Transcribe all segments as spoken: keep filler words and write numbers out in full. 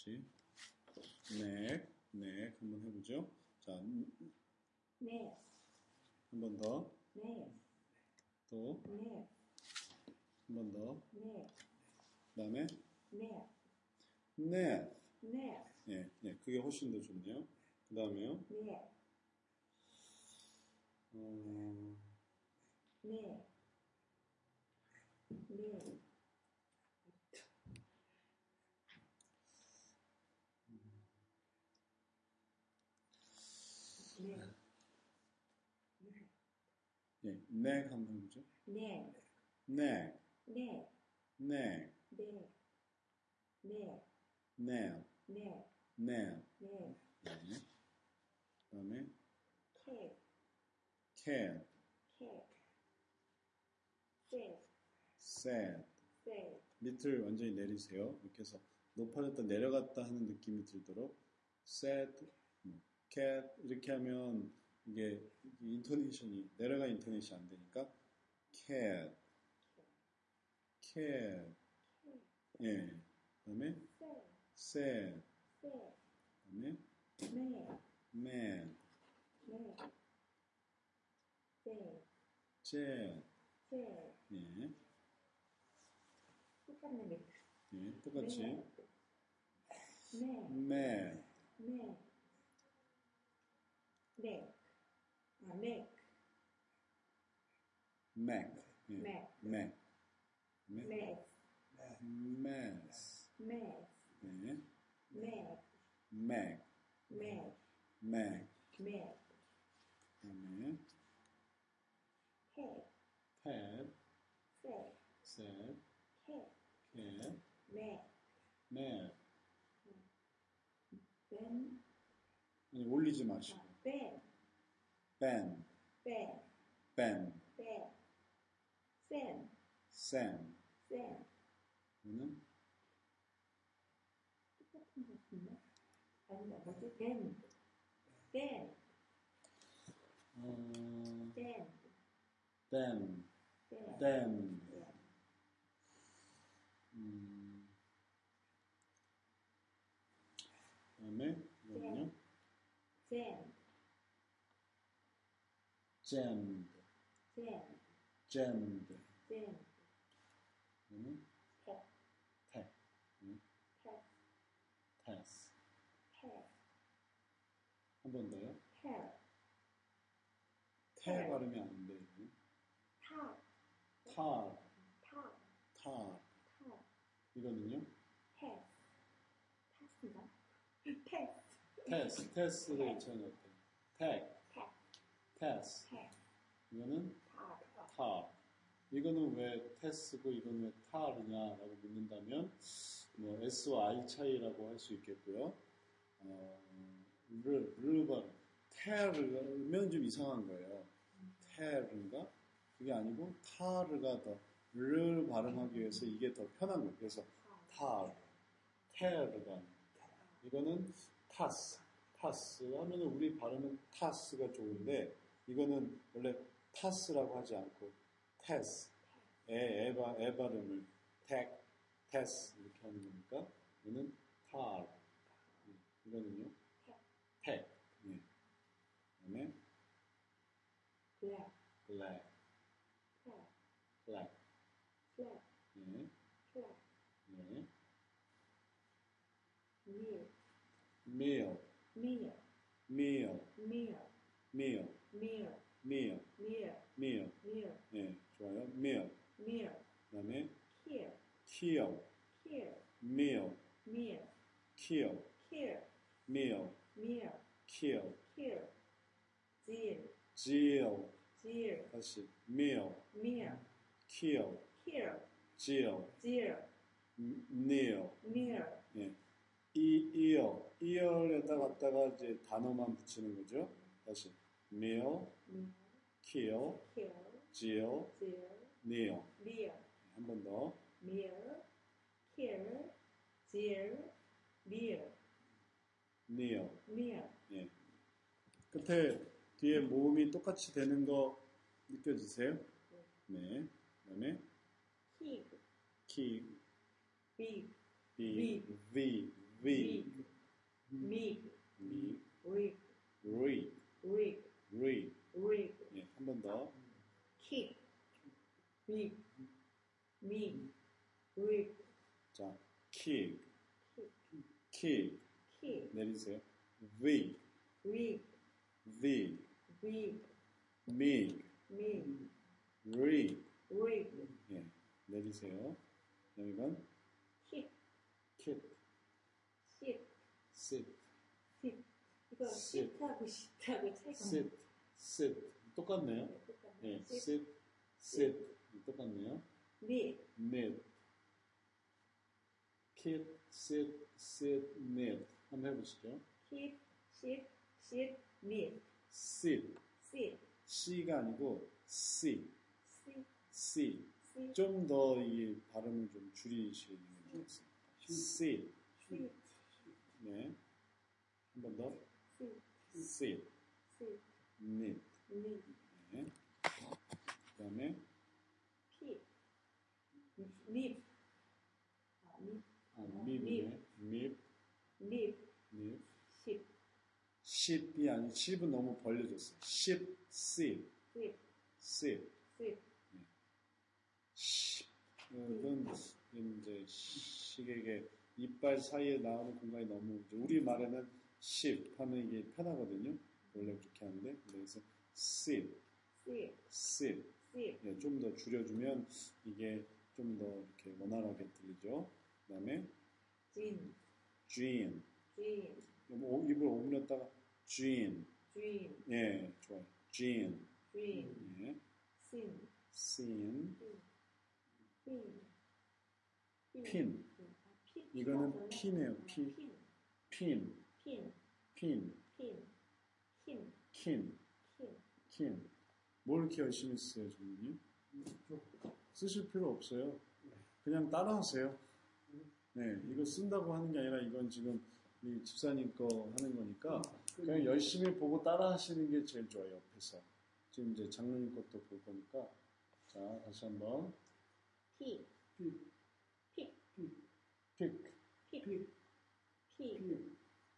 다시 neck, neck 한번 해보죠. 자, neck, 한 번 더, neck, 또, neck, 한 번 더, neck, 그 다음에 neck, neck. neck, 예, 예, 그게 훨씬 더 좋네요. 그 다음에요. neck, 어, neck, neck, neck, 예, neck 한번 해보죠. neck, neck, neck, neck, neck, neck, nail, neck, nail. neck, 예. 그 다음에 cake, care, cake, sad, sad. sad, 밑을 완전히 내리세요. 이렇게 해서 높아졌다 내려갔다 하는 느낌이 들도록 sad, cat 이렇게 하면 이게 인토네이션이 내려가 인토네이션 안 되니까 cat, cat. 예. 그 다음에 sad, sad. sad, 그 다음에 mad, man, mad, sad, jet. sad, 예. 똑같네, 매. 예. 똑같이 mad, mad, mad, neck, 아, neck, mac, 예. mac, mac, mac, mess, mess. mess, 예. mad, mac, mad, mac. mad, 그 다음에 cat, pet, sad, sad, cat, cat, mad, mad. ben, 아니, 올리지 마시고. 아, ben, ben, ben, ben, ben, sam, sam. sam, 이거는 똑같은 것 같은데? 아니다, 뭐지? ben, ben, 어, ben, them, ben, them. 예. 음, 그다음에 이거는요. jam, jammed, jam, jammed. jam, 이거는 pet, tag, 음, pet, task. pet, 한 번 더요. pet, 태 발음이 안 돼요. 타, tar, 타, tar. 타, 이거는요. pet, 패스인가? pet, test, test를 있잖아요. tag, pet, test. pet, 이거는 타, tar. 이거는 왜 test고 이거는 왜 tar이냐라고 묻는다면 뭐 S와 I 차이라고 할 수 있겠고요. 어, 르, 르 발음. 테르면 좀 이상한 거예요. 테르인가? 그게 아니고 타르가 더 르 발음하기 위해서 이게 더 편한 거예요. 그래서 타르, 테르가 이거는 타스, 타스 하면 우리 발음은 타스가 좋은데 이거는 원래 타스라고 하지 않고 테스, 에, 에, 바, 에 발음을 텍, 테스 이렇게 하는 거니까 이거는 타르. 이거는요 텍. 예. 그다음에 black, black, black, black. black, 예. black, 예. meal, meal, meal, meal, meal, meal, meal, meal, meal, meal. meal, 예, 좋아요. meal. meal, 그다음에 kill, kill, kill, meal, meal, kill, kill, meal, meal, kill, kill, zeal, jill. zeal, 다시 meal, meal, kill, kill, jill, zeal, kneel. meal, 예. 이, ear, ear에다 갖다가 이제 단어만 붙이는 거죠. 다시 meal, meal, kill, kill, jill, zeal, kneel. meal, 한 번 더. meal, kill, zeal, meal, kneel. meal, 예. 끝에 뒤에 모음이 똑같이 되는 거 느껴지세요? 네. 그 다음에 pig, 키, big, B, V, V, wig, rig, wig, rig, rig, rig, rig. rig, 예, 한 번 더. kick, rig, rig, rig, 자, kick, kick, kick. kick, 내리세요. wig, rig, wig, rig, mig, mig, rig. rig, 예, 내리세요. 이건 kick, kick, sit, sit, sit. 이거 sit. sit하고 sit하고 차이가 sit, sit. 똑같네요. 예, sit, sit, sit. 똑같네요. knit, knit, sit, sit, sit, knit. 한번 해보시죠. keep, sit, sit, knit, sit, sit, C가 아니고 sit, sit, sit. sit, 좀 더 이 발음을 좀 줄이시는 게 좋습니다. sit. sit, 네. 한 번 더. sit, sit, sit, knit. knit, 네. 그 다음에 keep, knit, 아, knit, 아, 밉이네. 밉, knit, 밉. sit, 십이 아니 십은 너무 벌려졌어요. 십, sit, sit, sit. sit, 십. 이건 이제 식에게 이빨 사이에 나오는 공간이 너무 이제 우리 말에는 십 하면 이게 편하거든요. 원래 그렇게 하는데 그래서 sit, sit, sit. sit, 예, 좀 더 줄여주면 이게 좀 더 이렇게 원활하게 들리죠. 그 다음에 gin, gin. gin, 오- 입을 오므렸다가 gin. gin, 예, 좋아요. gin. gin, 예, sin, sin. pin, 핀. 이거는 핀이에요. 피. 핀, 핀. 핀, 핀. 핀, 킨, 킨. 킨, 킨. 뭘 이렇게 열심히 쓰세요, 주님님? 쓰실 필요 없어요. 그냥 따라하세요. 네, 이거 쓴다고 하는 게 아니라 이건 지금 이 집사님 거 하는 거니까 그냥 열심히 보고 따라하시는 게 제일 좋아요, 옆에서. 지금 이제 장로님 것도 볼 거니까. 자, 다시 한번. 피, 픽, 픽. 픽, 픽, 픽.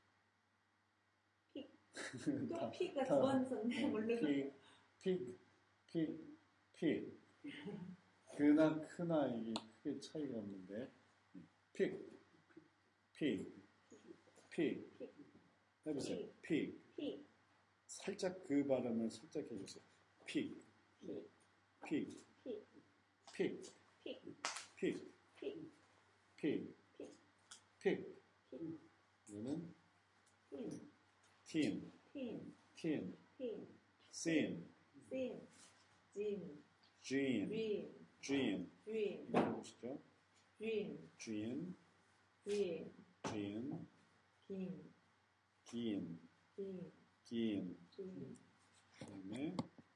또 픽가 두 번 썼네, 모르고. 픽, 픽, 픽, 픽. 그나 크나 이게 크게 차이가 없는데. 픽, 픽, 픽. 해보세요. 픽. 픽, 살짝 그 발음을 살짝 해주세요. 픽, 픽, 픽, 픽, 픽, 픽, 픽, 픽, 픽, 픽, 픽. 픽, 이거는 핀, 팀, 핀, 팀, 핀, 씬, 신, 진, 진, 쥔, 진. 쥔, 이거 해보시죠. 쥔, 진, 쥔, 진, 긴, 긴, 긴, 긴. 긴. 그다음에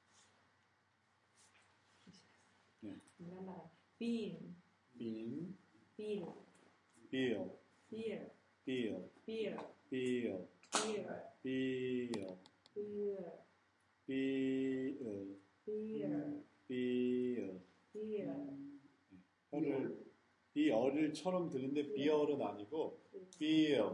네, 뭐라 빈, 빈, 빌, 빌, 빌, 빌, 빌, 빌, 빌, 빌, 빌, 빌, 빌, 빌. 빌, 혀를 비어를처럼 들리는데 비어는 아니고 빌,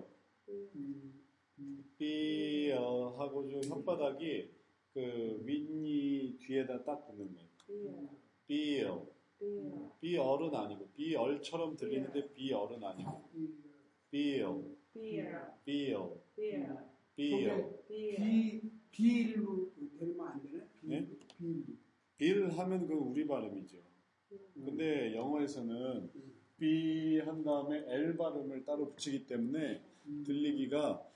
빌 하고 좀 혓바닥이 그 윗니 뒤에다 딱 붙는 거예요. 빌, 빌, 비어는 아니고 비얼처럼 들리는데 비어는 아니고 빌, 빌, 빌, 빌, 빌. 빌, 비, 비일로 되면 안 되나? 비, 네? 비. 빌 하면 그건 우리 발음이죠. 근데 영어에서는 B 한 다음에 L 발음을 따로 붙이기 때문에 들리기가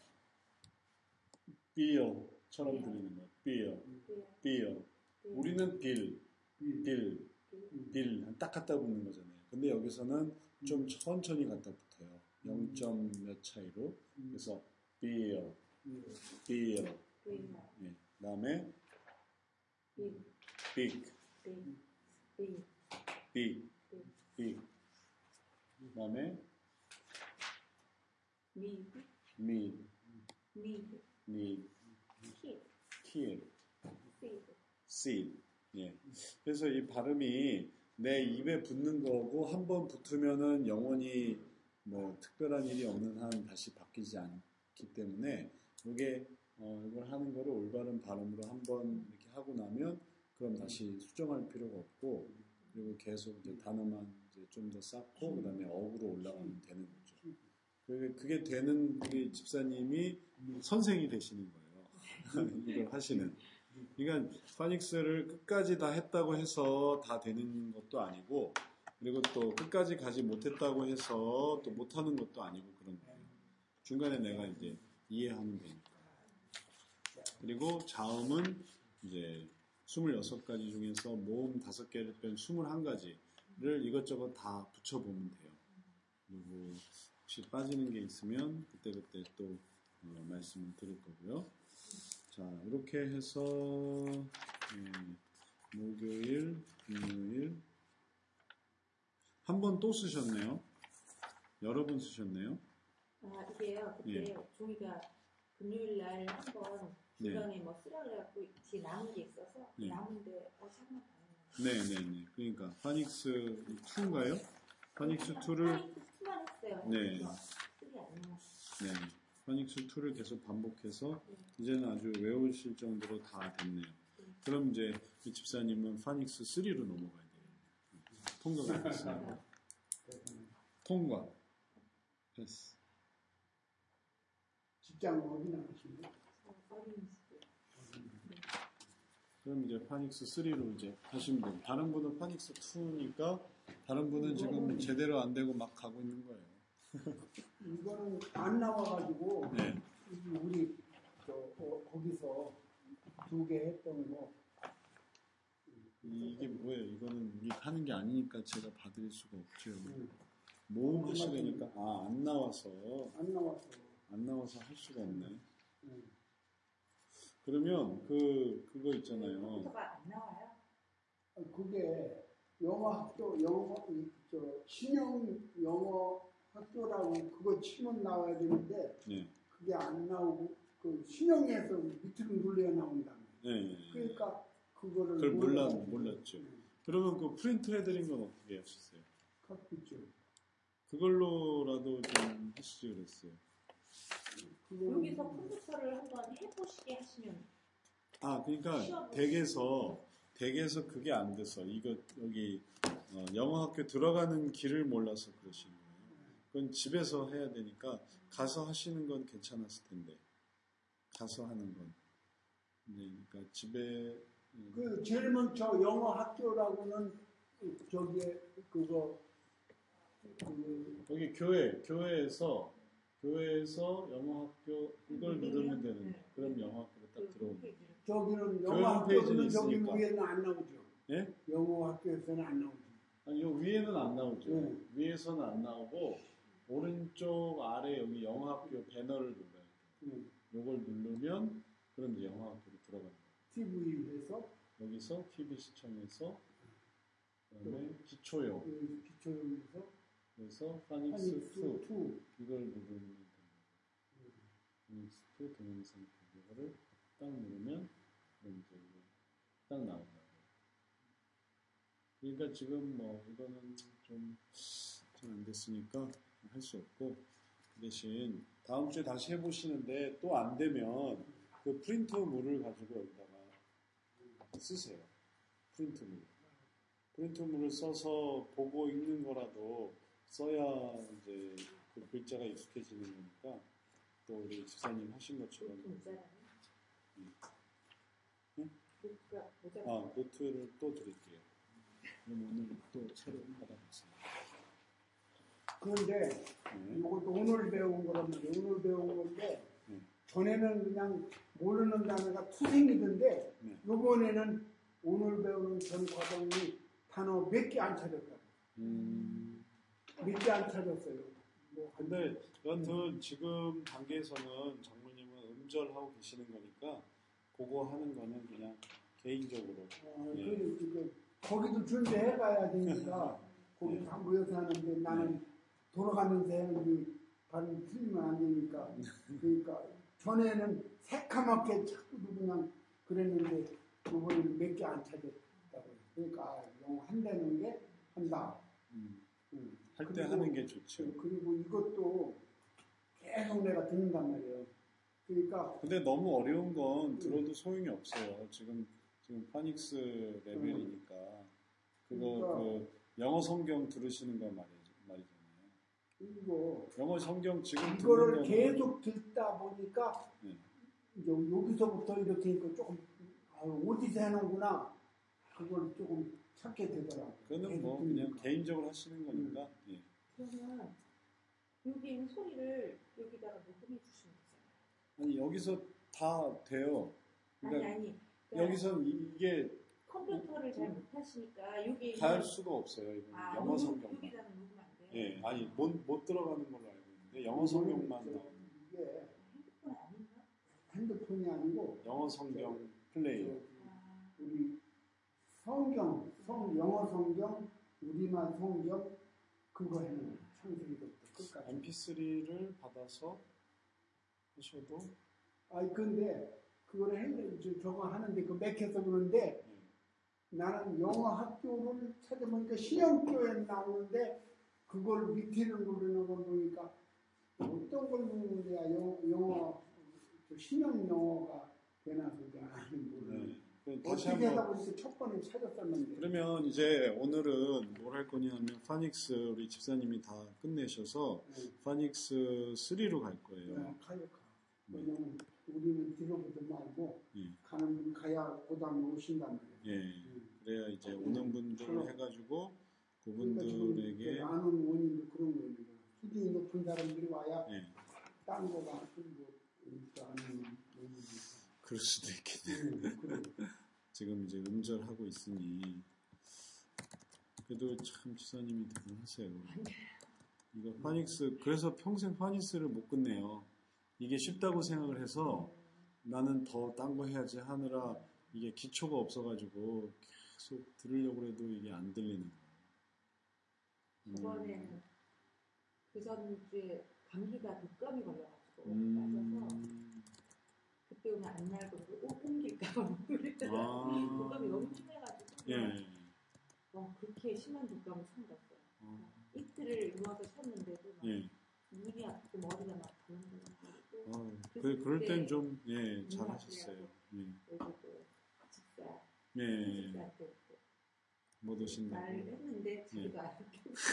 Bill처럼 들리는 거예요. Bill, Bill. 우리는 빌, 빌, 빌 딱 갖다 붙는 거잖아요. 근데 여기서는 좀 천천히 갖다 붙어요. 영 점 몇 차이로. 그래서 Bill, Bill. 예. 그다음에 빌, Big, 빌, 빌, Big, Big. 그다음에 미, mid, 미, mid, 키, kid, 시, seed. 예. 그래서 이 발음이 내 입에 붙는 거고 한 번 붙으면은 영원히 뭐 특별한 일이 없는 한 다시 바뀌지 않기 때문에 이게 어, 이걸 하는 거를 올바른 발음으로 한번 이렇게 하고 나면 그럼 다시 수정할 필요가 없고 그리고 계속 이제 단어만 이제 좀 더 쌓고 그다음에 어구로 올라가면 되는 거죠. 그게, 그게 되는 그 집사님이 선생이 되시는 거예요. 이걸 하시는. 그러니까 파닉스를 끝까지 다 했다고 해서 다 되는 것도 아니고 그리고 또 끝까지 가지 못했다고 해서 또 못하는 것도 아니고 그런 거예요. 중간에 내가 이제 이해하면 되니까. 그리고 자음은 이제 스물여섯 가지 중에서 모음 다섯 개를 뺀 스물한 가지를 이것저것 다 붙여보면 돼요. 그리고 혹시 빠지는 게 있으면 그때그때 또 어, 말씀을 드릴 거고요. 자, 이렇게 해서 음, 목요일, 금요일 한 번 또 쓰셨네요. 여러 번 쓰셨네요. 아, 이게요. 그때 예. 종이가 금요일 날 한 번 중간에 네. 뭐 쓰라 그래갖고 뒤에 남은 게 있어서 네. 남은데 어 잠깐만. 네네네. 그러니까 파닉스 이인가요? 파닉스 이를 파닉스 이만 했어요. 네. 쓰리 안 나왔어요. 네. 파닉스 이를 계속 반복해서 네. 이제는 아주 외우실 정도로 다 됐네요. 네. 그럼 이제 이 집사님은 파닉스 삼로 넘어가야 돼요. 통과가 됐습니다. 통과. 됐어. 직장 어디 나가시나요? 그럼 이제 파닉스 삼로 이제 하신 분. 다른 분은 파닉스 이니까 다른 분은 지금 제대로 안 되고 막 가고 있는 거예요. 이거는 안 나와가지고 네. 우리 저 어, 거기서 두 개 했던 거 이게 뭐예요? 이거는 이게 하는 게 아니니까 제가 받을 수가 없죠. 응. 모음 하시려니까 아, 안 나와서 안 나와서 안 나와서 할 수가 없네. 응. 그러면 그 그거 있잖아요. 컴퓨터가 안 나와요? 그게 영어 학교 영어 저 신형 영어 학교라고 그거 치면 나와야 되는데 네. 그게 안 나오고 그 신형에서 밑으로 눌러야 나온다. 네. 그러니까 그거를 그걸 몰라 몰랐죠. 네. 그러면 그 프린트 해드린 건 어떻게 하셨어요? 컸죠. 그걸로라도 좀 하시지 그랬어요. 여기서 컴퓨터를 한번 해보시게 하시면. 아, 그러니까 댁에서 댁에서 그게 안 돼서 이거 여기 어, 영어학교 들어가는 길을 몰라서 그러시는 거예요. 그건 집에서 해야 되니까 가서 하시는 건 괜찮았을 텐데 가서 하는 건. 네, 그러니까 집에 그 제일 먼저 영어 학교라고는 저기에 그거 그 여기 교회 교회에서 교회에서 영어학교 이걸 누르면 되는데 그럼 영어학교로 딱 들어오는 거예요. 저기는 영어 학교는 저기 위에는 안 나오죠. 예? 영어 학교에서는 안 나오죠. 아니, 요 위에는 안 나오죠. 네. 위에서는 안 나오고 오른쪽 아래 여기 영어학교 배너를 눌러요. 네. 요걸 누르면 그럼 이제 영어학교로 들어가는 거예요. 티비에서 여기서 티비 시청에서 그다음에 기초용 그 기초용에서 그래서 파닉스 이 이걸 누르면 됩니다. 파닉스 이 동영상 비디오를 딱 누르면 그럼 이제 딱 나온다. 그러니까 지금 뭐 이거는 좀 좀 안 됐으니까 할 수 없고 그 대신 다음 주에 다시 해보시는데 또 안 되면 그 프린터물을 가지고 여기다가 쓰세요. 프린터물. 프린터물을 써서 보고 읽는 거라도 써야 이제 그 글자가 익숙해지는 거니까 또 우리 집사님 하신 것처럼. 응? 응? 아, 노트를 또 드릴게요. 그럼 오늘 또 새로 받아보세요. 그런데 네. 이것도 오늘 배운 거란 말이에요. 오늘 배운 건데 네. 전에는 그냥 모르는 단어가 투생이던데 네. 이번에는 오늘 배우는 전 과정이 단어 몇 개 안 찾았다. 음. 몇 개 안 찾았어요. 뭐 근데 여하튼 지금 단계에서는 장모님은 음절하고 계시는 거니까 그거 하는 거는 그냥 개인적으로. 어, 예. 그, 그, 거기도 준비해 가야 되니까 거기 다 모여서 하는데 나는 돌아가면서 하는데 발음 틀리면 안 되니까 그러니까 전에는 새카맣게 자꾸 그냥 그랬는데 이번에는 몇 개 안 찾았다고. 그러니까 영어 한다는 게 한다. 음. 음. 할 때 하는 게 좋죠. 그리고 이것도 계속 내가 듣는단 말이에요. 그러니까. 근데 너무 어려운 건 들어도 소용이 없어요. 지금, 지금 파닉스 레벨이니까. 그거, 그러니까, 그, 영어 성경 들으시는 거 말이죠, 말이잖아요. 이거. 영어 성경 지금 이거를 계속 듣다 보니까, 네. 이제 여기서부터 이렇게 조금, 아유, 어디서 해놓구나. 그걸 조금 찾게 되더라고요. 그거는 뭐 듣니까. 그냥 개인적으로 하시는 거니까. 음. 예. 그러면 여기 있는 소리를 여기다가 녹음해 주시면 되잖아요. 아니 여기서 다 돼요. 그러니까 아니 아니. 그러니까 여기서 이게 컴퓨터를 잘 못하시니까 여기 갈 수가 없어요. 이거 아, 영어 성경. 여기다가 녹음 안 돼. 예, 아니 못, 못 들어가는 걸로 알고 있는데 영어 성경만 나오는. 이게 핸드폰 아닌가? 핸드폰이 아니고 영어 성경 플레이어. 아, 우리 성경, 성 영어 성경, 우리말 성경 그거 해는 창세기부터 끝까지. 엠피쓰리를 받아서 하셔도. 아니 근데 그거를 해, 저, 저거 하는데 그 맥혀서 그러는데 예. 나는 영어 학교를 찾아보니까 신영교에 나오는데 그걸 밑에를 누르는 걸 보니까 어떤 걸 누르는 거야 영어, 영어 신영 영어가 되나 그게 아닌 모르는. 네. 다시 어떻게 하다 한번. 보니까 첫 번에 찾았었는데. 그러면 이제 오늘은 뭘 할 거냐면 파닉스 우리 집사님이 다 끝내셔서 네. 파닉스 쓰리로 갈 거예요. 네, 가요 가. 왜냐면 우리는 들어보지 말고 예. 가는 분 가야 고담 오신단 말이에요. 예. 음. 그래야 이제 음. 오는 분들을 그럼. 해가지고 그러니까 그분들에게 아는 원인도 그런 거예요. 수준이 높은 사람들이 와야 예. 딴 거가 그리고 아는 원인이. 그럴 수도 있겠네요. 음, 지금 이제 음절하고 있으니 그래도 참 지사님이 대단하세요. 이거 파닉스 그래서 평생 파닉스를 못 끝내요. 이게 쉽다고 생각을 해서 나는 더 딴 거 해야지 하느라 이게 기초가 없어가지고 계속 들으려고 해도 이게 안 들리는 거예요. 저번에는 음. 그 전주에 감기가 독감이 걸려가지고 음. 빠져서 그때 오면 안 날고 옮길까봐 못 그랬더라고요. 아. 독감이 너무 심해가지고 예. 와, 그렇게 심한 독감을 처음 봤어요. 어. 이틀을 누워서 쉬었는데도 막 예. 눈이 아프고 머리가 막 달랑달랑거리고 아, 그, 그럴 땐 좀, 예, 잘 하셨어요. 예. 여기도 집사, 예. 집사한테 못 오신다고. 말을 했는데 자기도 안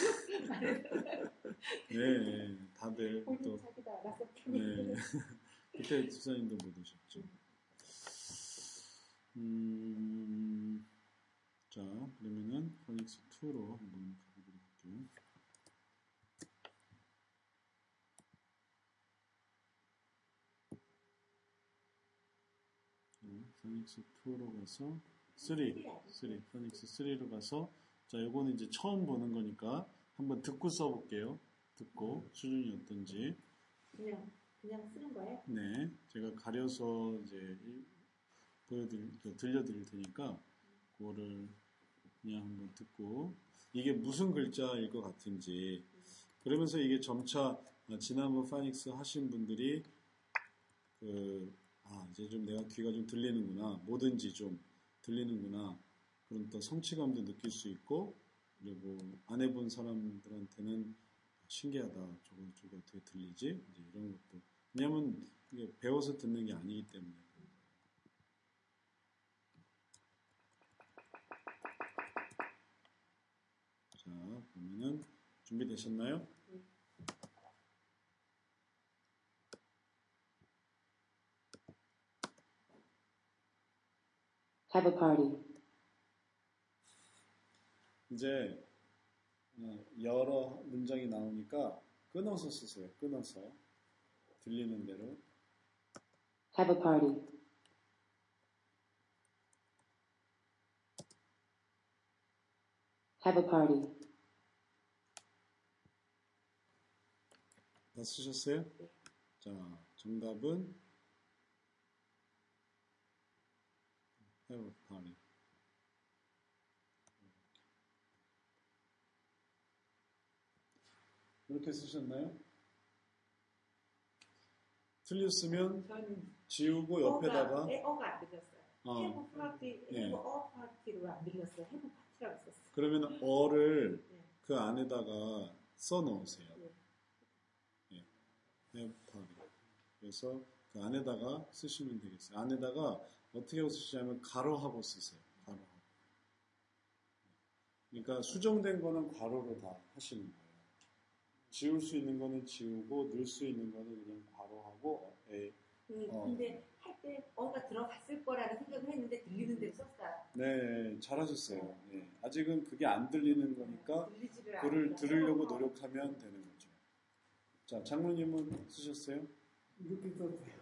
예, 예, 다들 본인 또, 자기도 알아서 예. 그때 집사님도 못 오셨죠. 음, 자, 그러면은 파닉스 투로 한번 가보도록 할게요. 파닉스 투로 가서 삼, 삼, 파닉스 삼로 가서 자, 요거는 이제 처음 보는 거니까 한번 듣고 써볼게요. 듣고 수준이 어떤지. 그냥 그냥 쓰는 거예요? 네, 제가 가려서 이제 보여드릴, 들려드릴 테니까 그거를 그냥 한번 듣고 이게 무슨 글자일 것 같은지 그러면서 이게 점차 지난번 파닉스 하신 분들이 그 아, 이제 좀 내가 귀가 좀 들리는구나. 뭐든지 좀 들리는구나. 그런 또 성취감도 느낄 수 있고, 그리고 안 해본 사람들한테는 신기하다. 저거, 저거 어떻게 들리지? 이제 이런 것도. 왜냐면 이게 배워서 듣는 게 아니기 때문에. 자, 그러면은 준비되셨나요? Have a party. 이제 여러 문장이 나오니까 끊어서 쓰세요. 끊어서 들리는 대로. Have a party. Have a party. 다 쓰셨어요? 자, 정답은 have a party. 이렇게 쓰셨나요? 틀렸으면 저는 지우고 옆에다가 어가, 에, 어가 안 들렸어요. 어. 해부 파티, 예. 해부 어 파티로 안 들렸어요. 해부 파티라고 썼어요. 그러면 어를 네. 그 안에다가 써 넣으세요. 네. 예. have party. 그래서 그 안에다가 쓰시면 되겠어요. 안에다가 어떻게 하고 쓰시냐면 가로하고 쓰세요. 가로하고. 그러니까 수정된 거는 괄호로 다 하시는 거예요. 지울 수 있는 거는 지우고 넣을 수 있는 거는 그냥 괄호하고 에, 음, 어. 근데 할 때 뭔가 들어갔을 거라는 생각을 했는데 들리는 대로 썼어요. 네, 잘하셨어요. 네, 아직은 그게 안 들리는 거니까 들리지를 그를 않아요. 들으려고 노력하면 되는 거죠. 자, 장로님은 쓰셨어요? 이렇게 썼어요.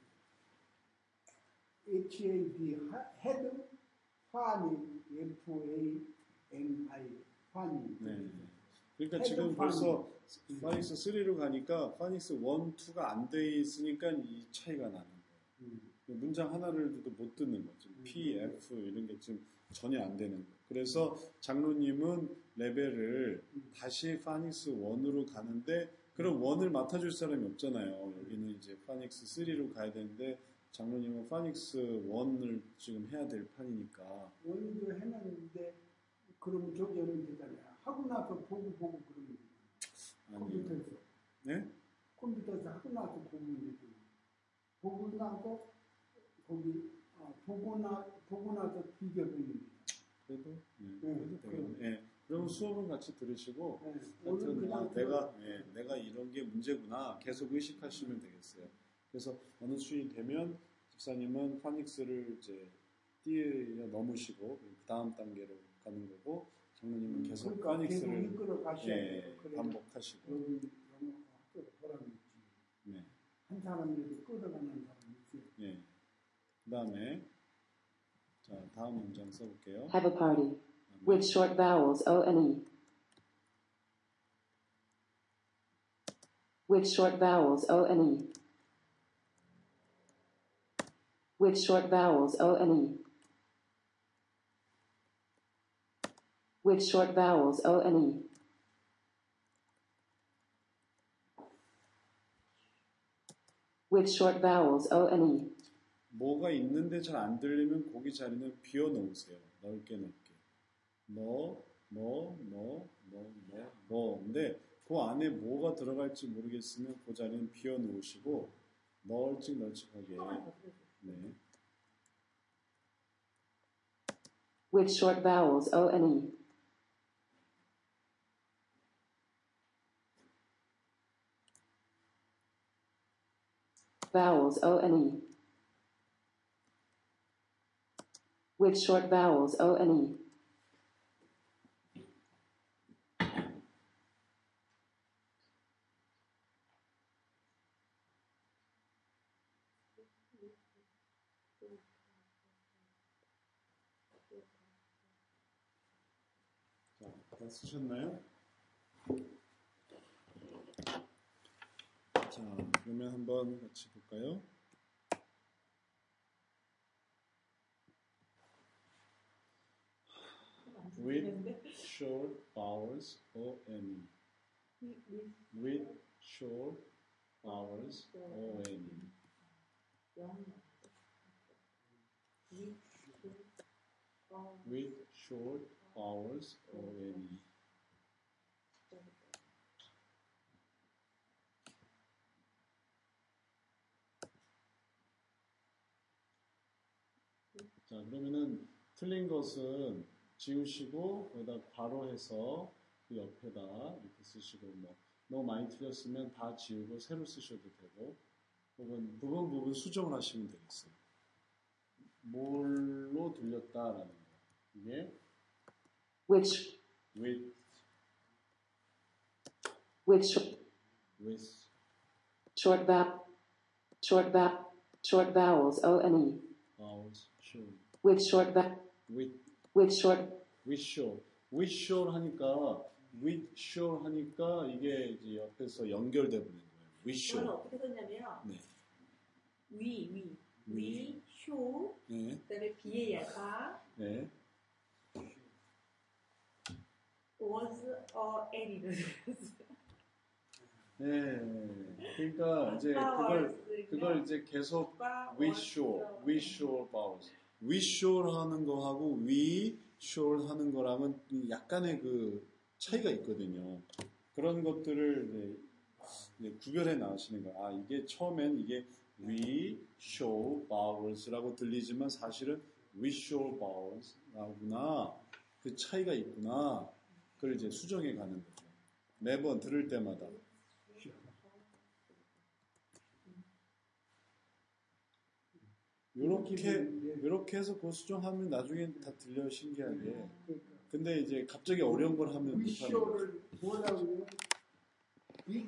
H A D 헤드 파니 F A N I 파니. 네. 그러니까 헤드 지금 파니. 벌써 파닉스 쓰리로 가니까 파닉스 일, 이가 안 돼 있으니까 이 차이가 나는 거예요. 음. 문장 하나를 못 듣는 거죠. 음. P, F 이런 게 지금 전혀 안 되는 거예요. 그래서 장로님은 레벨을 다시 파닉스 일으로 가는데 그럼 일을 맡아줄 사람이 없잖아요. 여기는 이제 파닉스 쓰리로 가야 되는데 장로님은 파닉스 일을 지금 해야 될 판이니까. 원도 해놨는데 그럼 저기 하면 되잖아요. 하고 나서 보고 보고 그러면 돼요. 컴퓨터에서. 네? 컴퓨터에서 하고 나서 보면 되죠. 보고 나서 거기 아, 보고 나 보고 나서 비교보면 돼요. 그래도 네, 네, 그래도 되겠네. 네. 그럼 수업은 같이 들으시고 네. 하여튼 아, 내가 네, 내가 이런 게 문제구나 계속 의식하시면 되겠어요. 그래서 어느 수준이 되면 집사님은 파닉스를 이제 뛰어 넘으시고 그 다음 단계로 가는 거고 장로님은 계속 그러니까 파닉스를 계속 이끌어 가셔야 예, 돼요. 그래야 반복하시고 여기 영어 학교 보람이 있지. 네, 한 사람이라도 끌어가는 사람이 있어요. 예. 그 다음에 자 다음 문장 써볼게요. Have a party. With short vowels O and E. With short vowels O and E. With short vowels O and E. With short vowels O and E. With short vowels O and E. 뭐가 있는데 잘 안 들리면 거기 자리는 비워 놓으세요. 넓게 넓게. 뭐, 뭐, 뭐, 뭐, 뭐, 뭐. 근데 그 안에 뭐가 들어갈지 모르겠으면 그 자리는 비워 놓으시고 널찍널찍하게. 네. With short vowels O and E. Vowels O and E. With short vowels O and E. 자, 다 쓰셨나요? 자, 그러면 한번 같이 볼까요? With short vowels O and E. With short vowels O and E. With short vowels O and E. 자, 그러면은 틀린 것은 지우시고 거기다 바로 해서 그 옆에다 이렇게 쓰시고 뭐 너무 많이 틀렸으면 다 지우고 새로 쓰셔도 되고 혹은 부분 부분 수정을 하시면 되겠어요. 뭘로 들렸다라는 거. 이게 Which. with With sh- with short vowel. Short vowel. Short vowels O and E. vowels short With short vowel. with With short. with short with short 하니까 with short 하니까 이게 이제 옆에서 연결돼 버리는 거예요. with 저는 short. 어떻게 썼냐면 네. 위, 위, 위. 위, 쇼, 네. 그다음에 비의 약화, 네. was a L이를 썼어요. 네. 그러니까 이제 그걸 그걸 이제 계속 with short, with short vowels. with short 하는 거하고 we short 하는 거랑은 약간의 그 차이가 있거든요. 그런 것들을 이제 구별해 나가시는 거예요. 아, 이게 처음엔 이게 we show vowels라고 들리지만 사실은 we show vowels라구나. 그 차이가 있구나. 그걸 이제 수정해 가는 거죠. 매번 들을 때마다. 요렇게, 요렇게 해서 그 수정하면 나중에 다 들려요, 신기하게. 근데 이제 갑자기 어려운 걸 하면 못하는 거죠. 빅쇼를 뭐라고 그래요? 빅,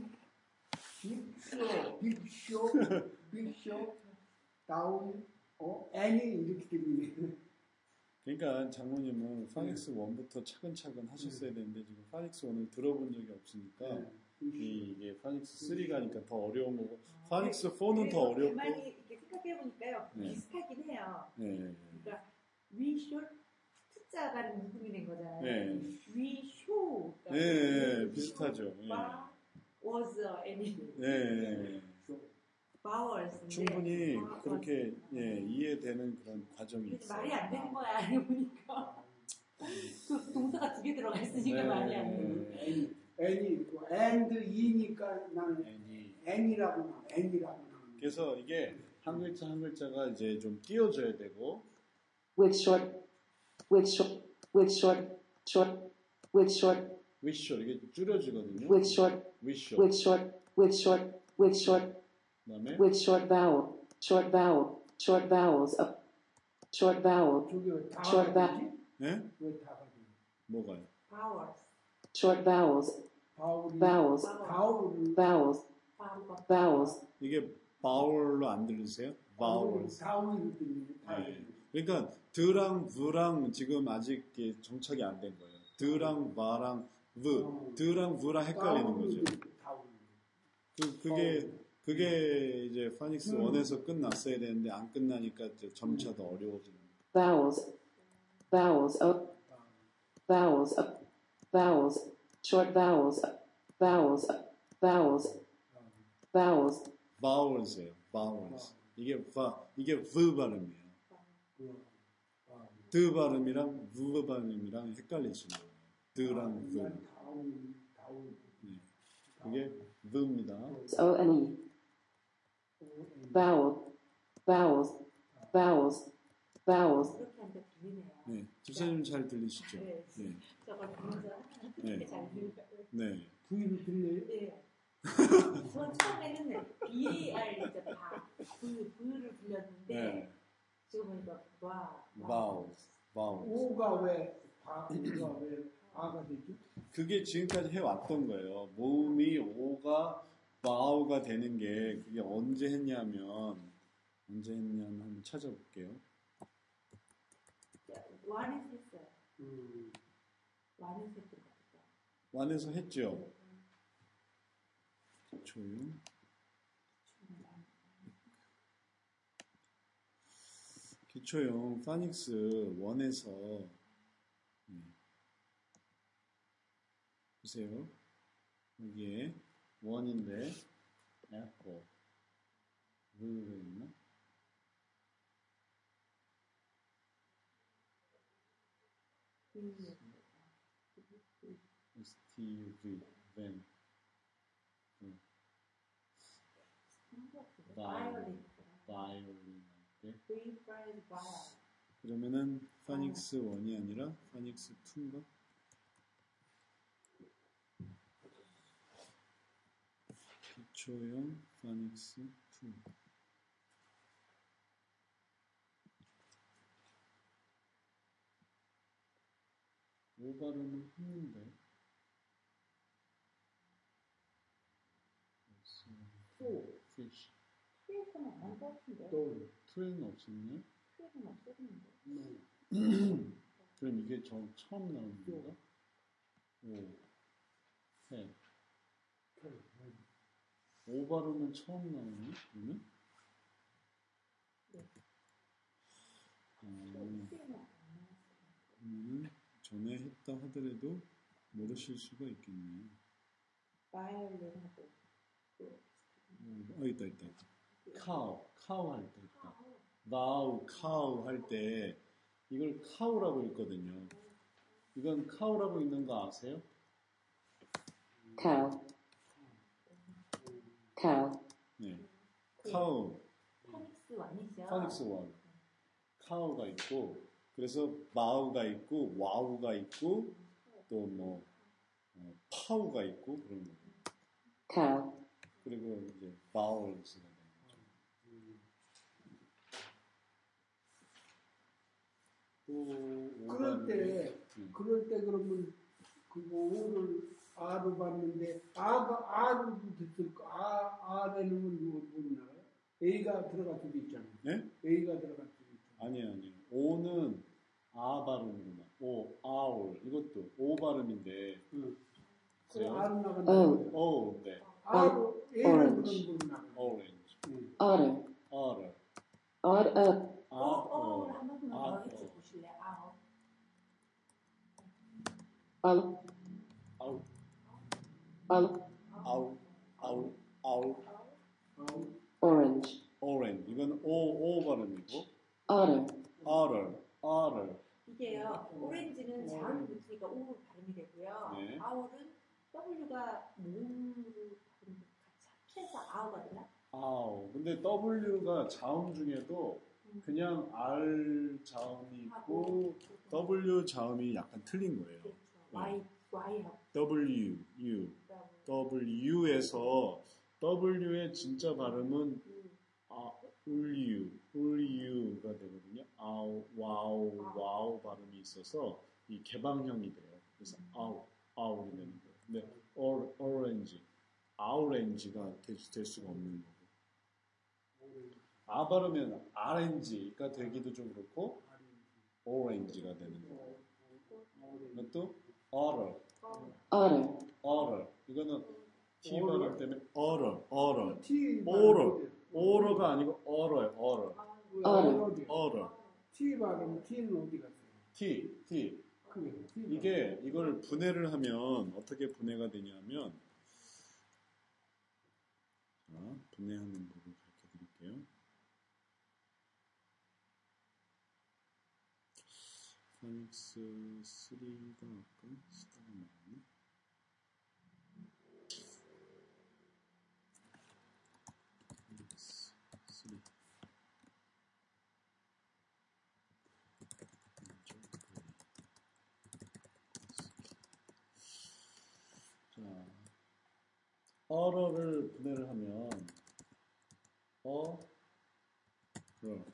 빅쇼, 빅쇼, 빅쇼, 다운, 어, 애니 이렇게 들리네. 그러니까 장모님은 파닉스 일부터 차근차근 하셨어야 되는데 지금 파닉스 일을 들어본 적이 없으니까 네. 이, 이게 파닉스 삼가니까 더 어려운 거고 파닉스 사는 더 어렵고 가만히 이렇게 생각해보니까요. 네. 비슷하긴 해요. 네. 그러니까 we should 투자가 무금이 된 거잖아요. 네. we show. 네, 네, 비슷하죠. 네. was any 네. vowels. 충분히 그렇게 예, 이해되는 그런 과정이 있어요. 말이 안 되는 거야, 알고 보니까. 그 동사가 두 개 들어가 있으니까 네. 말이 안 되는 거야. 애니, 애니, and 이니까 나는 애니. 애니라고 나, 애니라고 나. 그래서 이게 한 글자 한 글자가 이제 좀 띄워져야 되고 with short, with short, with short, short, with short, with short 이게 줄여지거든요. with short, with short with short, with short, with short, 그다음에 with short vowel, short vowel, short vowels, up, short vowel, 저기 왜 다가 short va- 되지? 네? 왜 다가 되지? 뭐가요? vowels. short vowels, 바울이 vowels, 바울을 vowels, vowels. vowels, 이게 바울로 안 들리세요? 바울스. 바울이 들리네. 네. 그러니까 드랑 브랑 지금 아직 이게 정착이 안 된 거예요. 드랑 바랑 브, 드랑 브랑 헷갈리는 거죠. 그, 그게 그게 이제 파닉스 일에서 끝났어야 되는데 안 끝나니까 이제 점차 더 어려워지는 거예요. vowels, vowels, up, vowels, up, vowels, short vowels, up, vowels, up, vowels, vowels, 바울스예요. 바울스. 이게 바 이게 v 발음이에요. 드 발음이랑 v 발음이랑 헷갈리시는 거예요. 드랑 v. 네. 그게 v입니다. O N E, vowel, vowels, vowels, vowels, 그렇게 하니까 들리네요. 네. 집사님 잘 들리시죠? 네. 네. 저거 보면서 네. 이렇게 잘 들려요. 네. 부인이 들려요? 네. 전 처음에는 B R 이제 바, V, V를 불렸는데 네. 지금 보니까 와. vowels. vowels. 오가 왜 바, 오가 왜 아가 되지? 그게 지금까지 해왔던 거예요. 모음이 오가 바우가 되는 게 그게 언제 했냐면 언제 했냐면 한번 찾아볼게요. 완에서 했어요. 음, 완에서 했던 것 같아요. 완에서 했죠. 조용. 기초용 파닉스 일에서 네. 보세요. 여기에 원인데 애플 V가 있나? S T U V then 바이올린 바이올린 할 때 그러면은 파닉스 일이 아니라 파닉스 이인가? 기초형 파닉스 이 오 발음은 했는데 또 fish 트에서는 안한 것 같은데. 또 투에는 없었네. 트에서는 없었는데. 음, 그럼 이게 저 처음 나오는 건가? 오, 해. 오 발음은 처음 나오네. 그러면? 네. 음, 트에는 안 나왔어요. 그러면은 전에 했다 하더라도 모르실 수가 있겠네요. 바이올린하고 또 음, 어, 있다, 있다, 있다. 카우, 카우 할 때 있다. 와우, 카우 할 때 이걸 카우라고 읽거든요. 이건 카우라고 읽는 거 아세요? cow, 카우, 포닉스 원이죠. 파닉스 원, 카우가 있고, 그래서 마우가 있고, 와우가 있고, 또 뭐, 어, 파우가 있고, 그런 거예요. cow, 그리고 이제 바울스가 되는 거죠. 또 그럴 때, 음. 그럴 때 그러면 그거 오를 아로 봤는데 아가 아로 됐을 거 아, 아래는 뭐 뭐나 A가 들어갈 수도 있잖아요. 네? A가 들어갈 수도 있잖아요. 아니에요, 아니에요. 오는 아 발음이구나. 오, 아울. 이것도 오 발음인데. 응. 그 그래요? 아로 나간다. 어. 오, 네. 아로 A는 orange. 그런 걸로 나가. 오렌지. 응. otter, 어를. odd up, 아, 어, 어, 어. 한 번만 아, 더 해줘 어. 보실래요? 아, 어. ul, 아우, ul, 아우, 아우, 아우. 아우. 오렌지. orange, 이건 오, 오 발음이고. otter, 어를, 어를. 이게요. 오렌지는 자음이 붙으니까 오로 발음이 되고요. 네. 아울은 W가 모음으로 발음이 같이 합쳐서 아우가 되나? 아우. 근데 W가 자음 중에도 그냥 R 자음이 있고 W 자음이 약간 틀린 거예요. 그렇죠. Y, Y하고 W, U. W에서 W의 진짜 발음은 아, 울유, 울유가 되거든요. 아우, 와우, 와우 발음이 있어서 이 개방형이 돼요. 그래서 아우, 아우이 되는 거예요. 근데 어, 오렌지, 아우렌지가 될, 될 수가 없는 거고. 아 발음은 아렌지가 되기도 좀 그렇고 오렌지가 되는 거고. 이것도 어럴, otter, 어럴. 이거는 T 발음 때문에 어럴, 어럴. T 오럴. 오러가 아니고 어러요, 어러. 어럴. 어러. T 발음 T는 어디 갔어요? T, T. 그게 T 발음. 이게, 이걸 분해를 하면 어떻게 분해가 되냐면, 자, 분해하는 법을 가르쳐 드릴게요. 파닉스 삼가 아까 쓰다가 나왔네. 파닉스 삼. 자, 어러를 분해를 하면 어, 러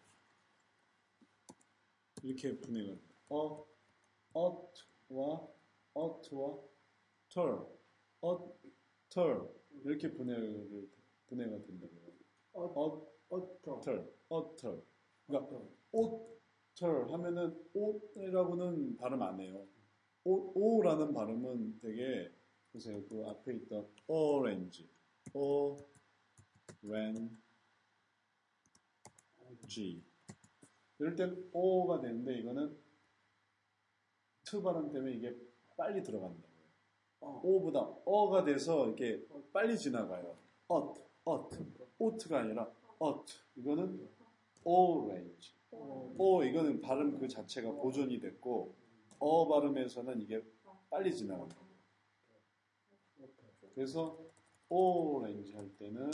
이렇게 분해가 돼요. 어, 어트와 어트와 털, 어털 이렇게 분해를 분해가 된다고요. 어, 어터. 어털, 어털. 그러니까 옷털 하면은 옷이라고는 발음 안 해요. 오, 오라는 발음은 되게 보세요. 그 앞에 있던 orange, orange 이럴 땐 오가 되는데 이거는 트 발음 때문에 이게 빨리 들어간다고요. 어. 오보다 어가 돼서 이렇게 빨리 지나가요. 엇, 엇, 오트가 아니라 엇. 이거는 orange. 어. 오 이거는 발음 그 자체가 보존이 됐고 어 발음에서는 이게 빨리 지나간다. 그래서 오렌지 할 때는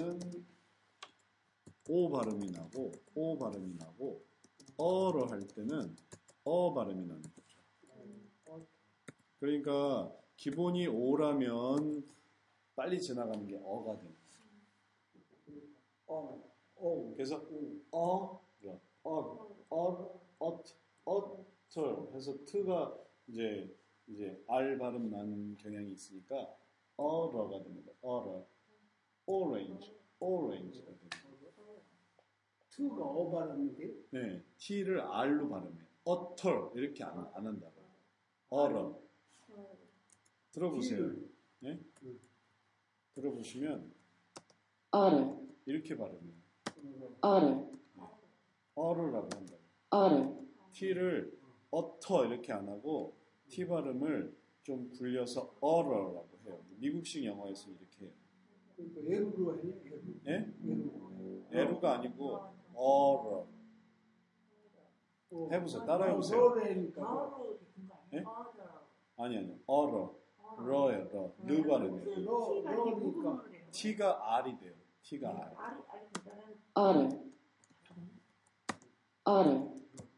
오 발음이 나고 오 발음이 나고 어로 할 때는 어 발음이 나는 거죠. 그러니까 기본이 오라면 빨리 지나가는 게 어가 됩니다. 어. 어. 그래서 어, 어, 어, 어, 어털 해서 트가 이제 이제 R 발음 나는 경향이 있으니까 어러가 됩니다. 어러, orange, orange가 됩니다. T가 어 발음인데 네, T를 R로 발음해. 어털 이렇게 안, 안 한다고요. 어러. 들어보세요. 네? 들어보시면 otter, 이렇게 발음해요. otter, 어르라고 한다고. otter, T를 어터 이렇게 안 하고 T 발음을 좀 굴려서 어러라고 해요. 미국식 영어에서 이렇게 해요. 그러니까 에루로 해. 에루. 예? 에루. 에루가 아니고 어러. 해보세요. 따라해보세요. 어러니까 아우로 되는 거 예? 아니에요? 아우로. 아니 아니. 어러. 러예요. 러. 르 발음이에요. 러, 러니까. T가 R이 돼요. T가 R. R이 R보다는 otter, otter,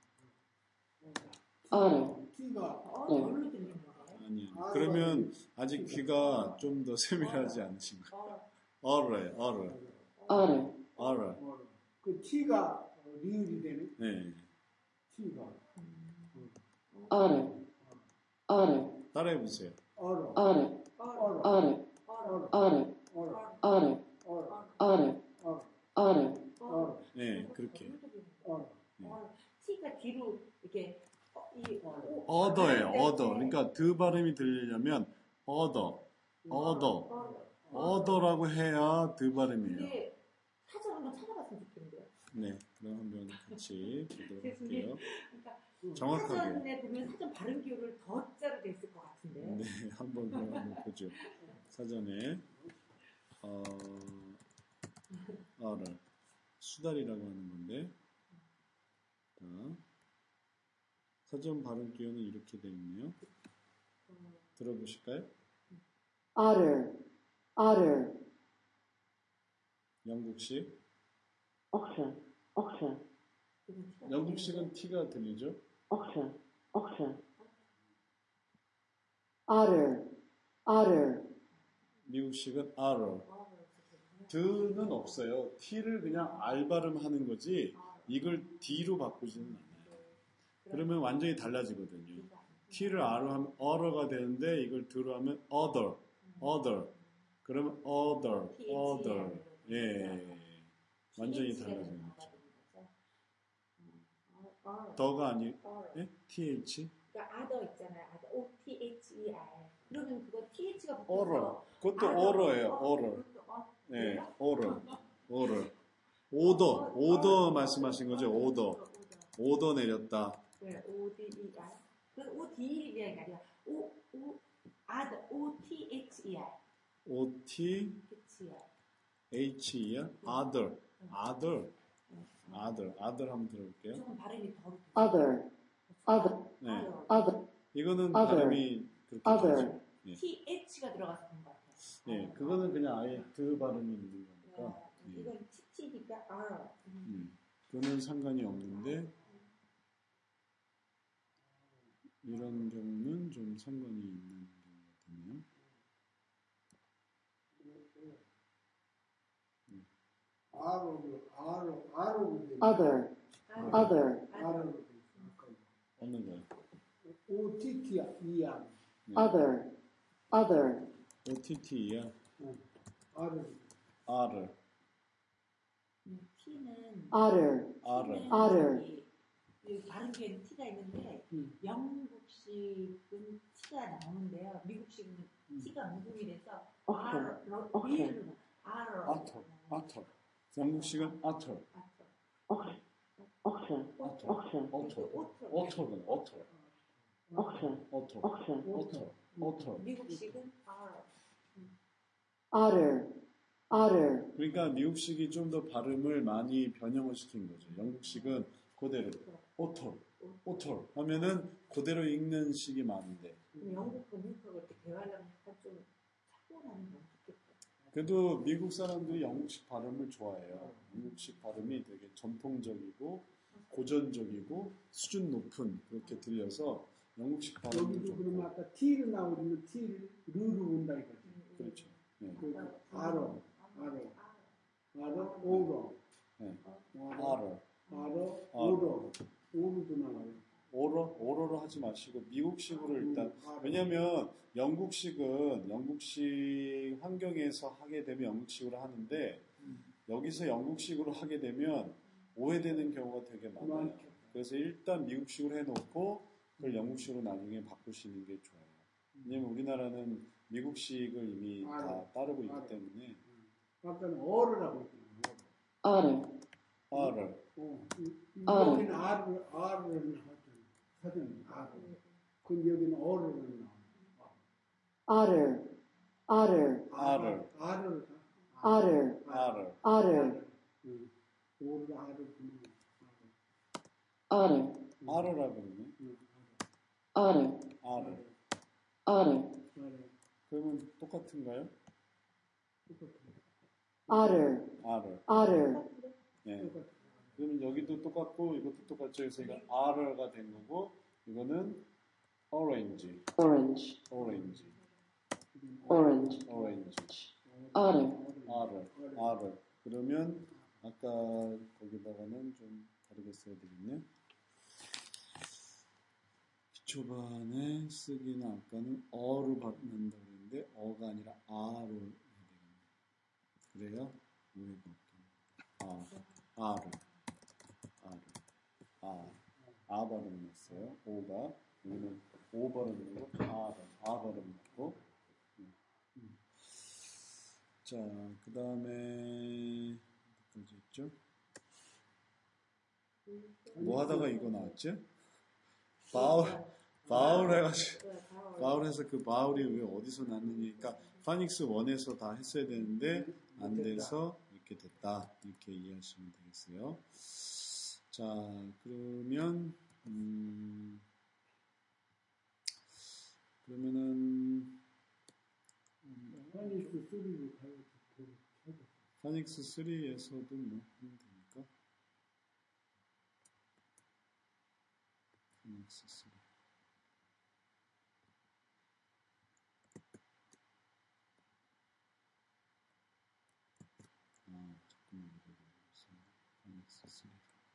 otter, T가 어, 네. 뭘로 들리는 거예요? 아니요. R가 그러면 아직 귀가 좀 더 세밀하지 않으신가요? R예요. R. otter, R. 어, 그 T가 리을이 되네. 네. T가 otter, otter, 따라해 보세요. 얼어, otter, 얼어, otter, 얼어, otter, 얼어, otter, 얼어, otter, 얼어, otter, 얼어, 네, 그렇게. 얼어. 어, T가 뒤로 이렇게 어, 이 오, 얻어예요. 네, 얻어. 네. 그러니까 드 발음이 들리려면 얻어. 얻어. 어, 얻어라고 해야 드 발음이에요. 근데 사전 한번 찾아봤으면 좋겠는데요. 네. 그럼 한번 같이 보도록 죄송해요. 할게요. 그러니까 정확하게. 사전에 보면 사전 발음 기호를 더 자로 돼 있을 것 같은데. 네. 한번 그럼 한번 보죠. 사전에 어, 어를 수달이라고 하는 건데 자, 사전 발음 기호는 이렇게 되어 있네요. 들어보실까요? otter, otter, 영국식. otter, otter, 영국식은 T가 들리죠? otter, otter, otter, otter, 미국식은 R. 드는 없어요. T를 그냥 R 발음하는 거지 이걸 D로 바꾸지는 않아요. 그러면 완전히 달라지거든요. T를 R로 하면 R가 되는데 이걸 D로 하면 other, other. 그러면 other, other. 예, 완전히 달라집니다. 더가 아니, 예? th? 그러니까 other 있잖아요. other. O T H E R. 그러면 그거 th가 붙어서 어러. 그것도 other. 어러예요. 어, 어러. 그것도 어, 예, 그래요? 어러. 어러. 오더, 오더 말씀하신 거죠? 오더. 오더 내렸다. 네, O D E R. 그 O D E R이 아니라 O O other. O T H E R. O T H E R. H E야? other. other. other. other 한번 들어볼게요. 조금 발음이 더 other, other, 네. other, 이거는 other. 발음이 그렇게 other. 되죠. 예. T H가 들어가서 그런 것 같아요. 예, 그거는 그냥 아예 드 발음이 있는 거니까. 네, 예. 이건 T T니까 R. 음, 그거는 상관이 없는데 이런 경우는 좀 상관이 있는 경우가 되네요. R로, R로, R로 돼. other, other, R로 돼. 어느 거요? O T T야, E야. other, other, O T T야? R로. R. 음, T는 otter, R. otter, 이 발음 기에는 T가 있는데 음. 영국식은 T가 나오는데요. 미국식은 음. T가 무음이 돼서 오케이. R로 오케이. R로 R. 아터. 아터. 영국식은 아터. otter, otter, 아터. otter, 어터. 오터. 어터는 어터. otter, 어터. otter, 어터. 어터. 미국식은 R. otter, otter, 그러니까 미국식이 좀 더 발음을 많이 변형을 시킨 거죠. 영국식은 그대로 어터. 어터 하면은 그대로 읽는 식이 많은데 그럼 영국 본인하고 이렇게 대화하려면 약간 좀 차분하는 건 좋겠다. 그래도 미국 사람들이 영국식 발음을 좋아해요. 영국식 발음이 되게 전통적이고 고전적이고 수준 높은 그렇게 들려서 영국식 발음을 여기도 좀 그러면 아까 T를 나오면 T를 르로 본다 이거지. 그렇죠. 네. 그 R로, R로, R로, O로, 네. R로, R, R로, O로, O로도 나와요. 오러, 오러로 하지 마시고 미국식으로 일단 왜냐면 영국식은 영국식 환경에서 하게 되면 영국식으로 하는데 여기서 영국식으로 하게 되면 오해되는 경우가 되게 많아요. 그래서 일단 미국식으로 해놓고 그걸 영국식으로 나중에 바꾸시는 게 좋아요. 왜냐면 우리나라는 미국식을 이미 다 따르고 있기 때문에 아까는 어르라고 했잖아요. otter, R을 어, 어르. 여기는 R을, R을 나왔잖아요. 사전 R. 근데 여기는 어르를 나와요. otter, otter, R을 R을, otter, R을 otter, 응. 오를 R을 그냥 otter, R라 그러네. otter, R을 otter, R. 그러면 똑같은가요? otter, R을. otter, 예. 그러면 여기도 똑같고 이것도 똑같죠. 그래서 이거 R가 된 거고 이거는 orange, orange, orange, orange, orange. otter, R을, R을. 그러면 아까 거기다가는 좀 다르게 써야 되겠네. 기초반에 쓰기는 아까는 어로 받는다고 했는데 어가 아니라 아로 해야 되겠네. 그래야 오해가 없겠네. 아, 아를, 아를, 아, 아 발음 났어요. 오가 여기는 오 발음 나고 아, 아 발음 났고. 자, 그 다음에 어디까지 했죠? 뭐 하다가 이거 나왔지? 바울, 바울 해가지고, 바울 해서 그 바울이 왜 어디서 났느니까, 파닉스 원에서 다 했어야 되는데, 안 돼서 이렇게 됐다. 이렇게 이해하시면 되겠어요. 자, 그러면, 음, 그러면은, 파닉스 쓰리를 파닉스 쓰리에서도 뭐 하면 됩니까? 파닉스 쓰리. 아, 잠깐만 기다려주세요. 파닉스 쓰리.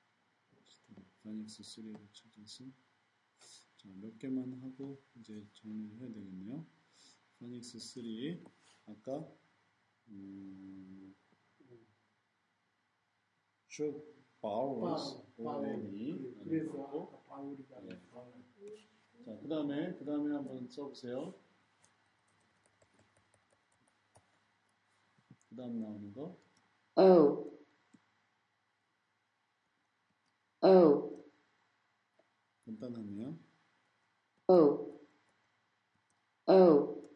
파닉스 쓰리를 찾아서 자, 몇 개만 하고 이제 정리를 해야 되겠네요. 파닉스 쓰리 아까 음, should Paul's O-N-E 그래서 바울이다. 네. 자, 그 다음에 그 다음에 한번 써보세요. 그 다음 나오는 거 O, O, 간단하네요. O, O,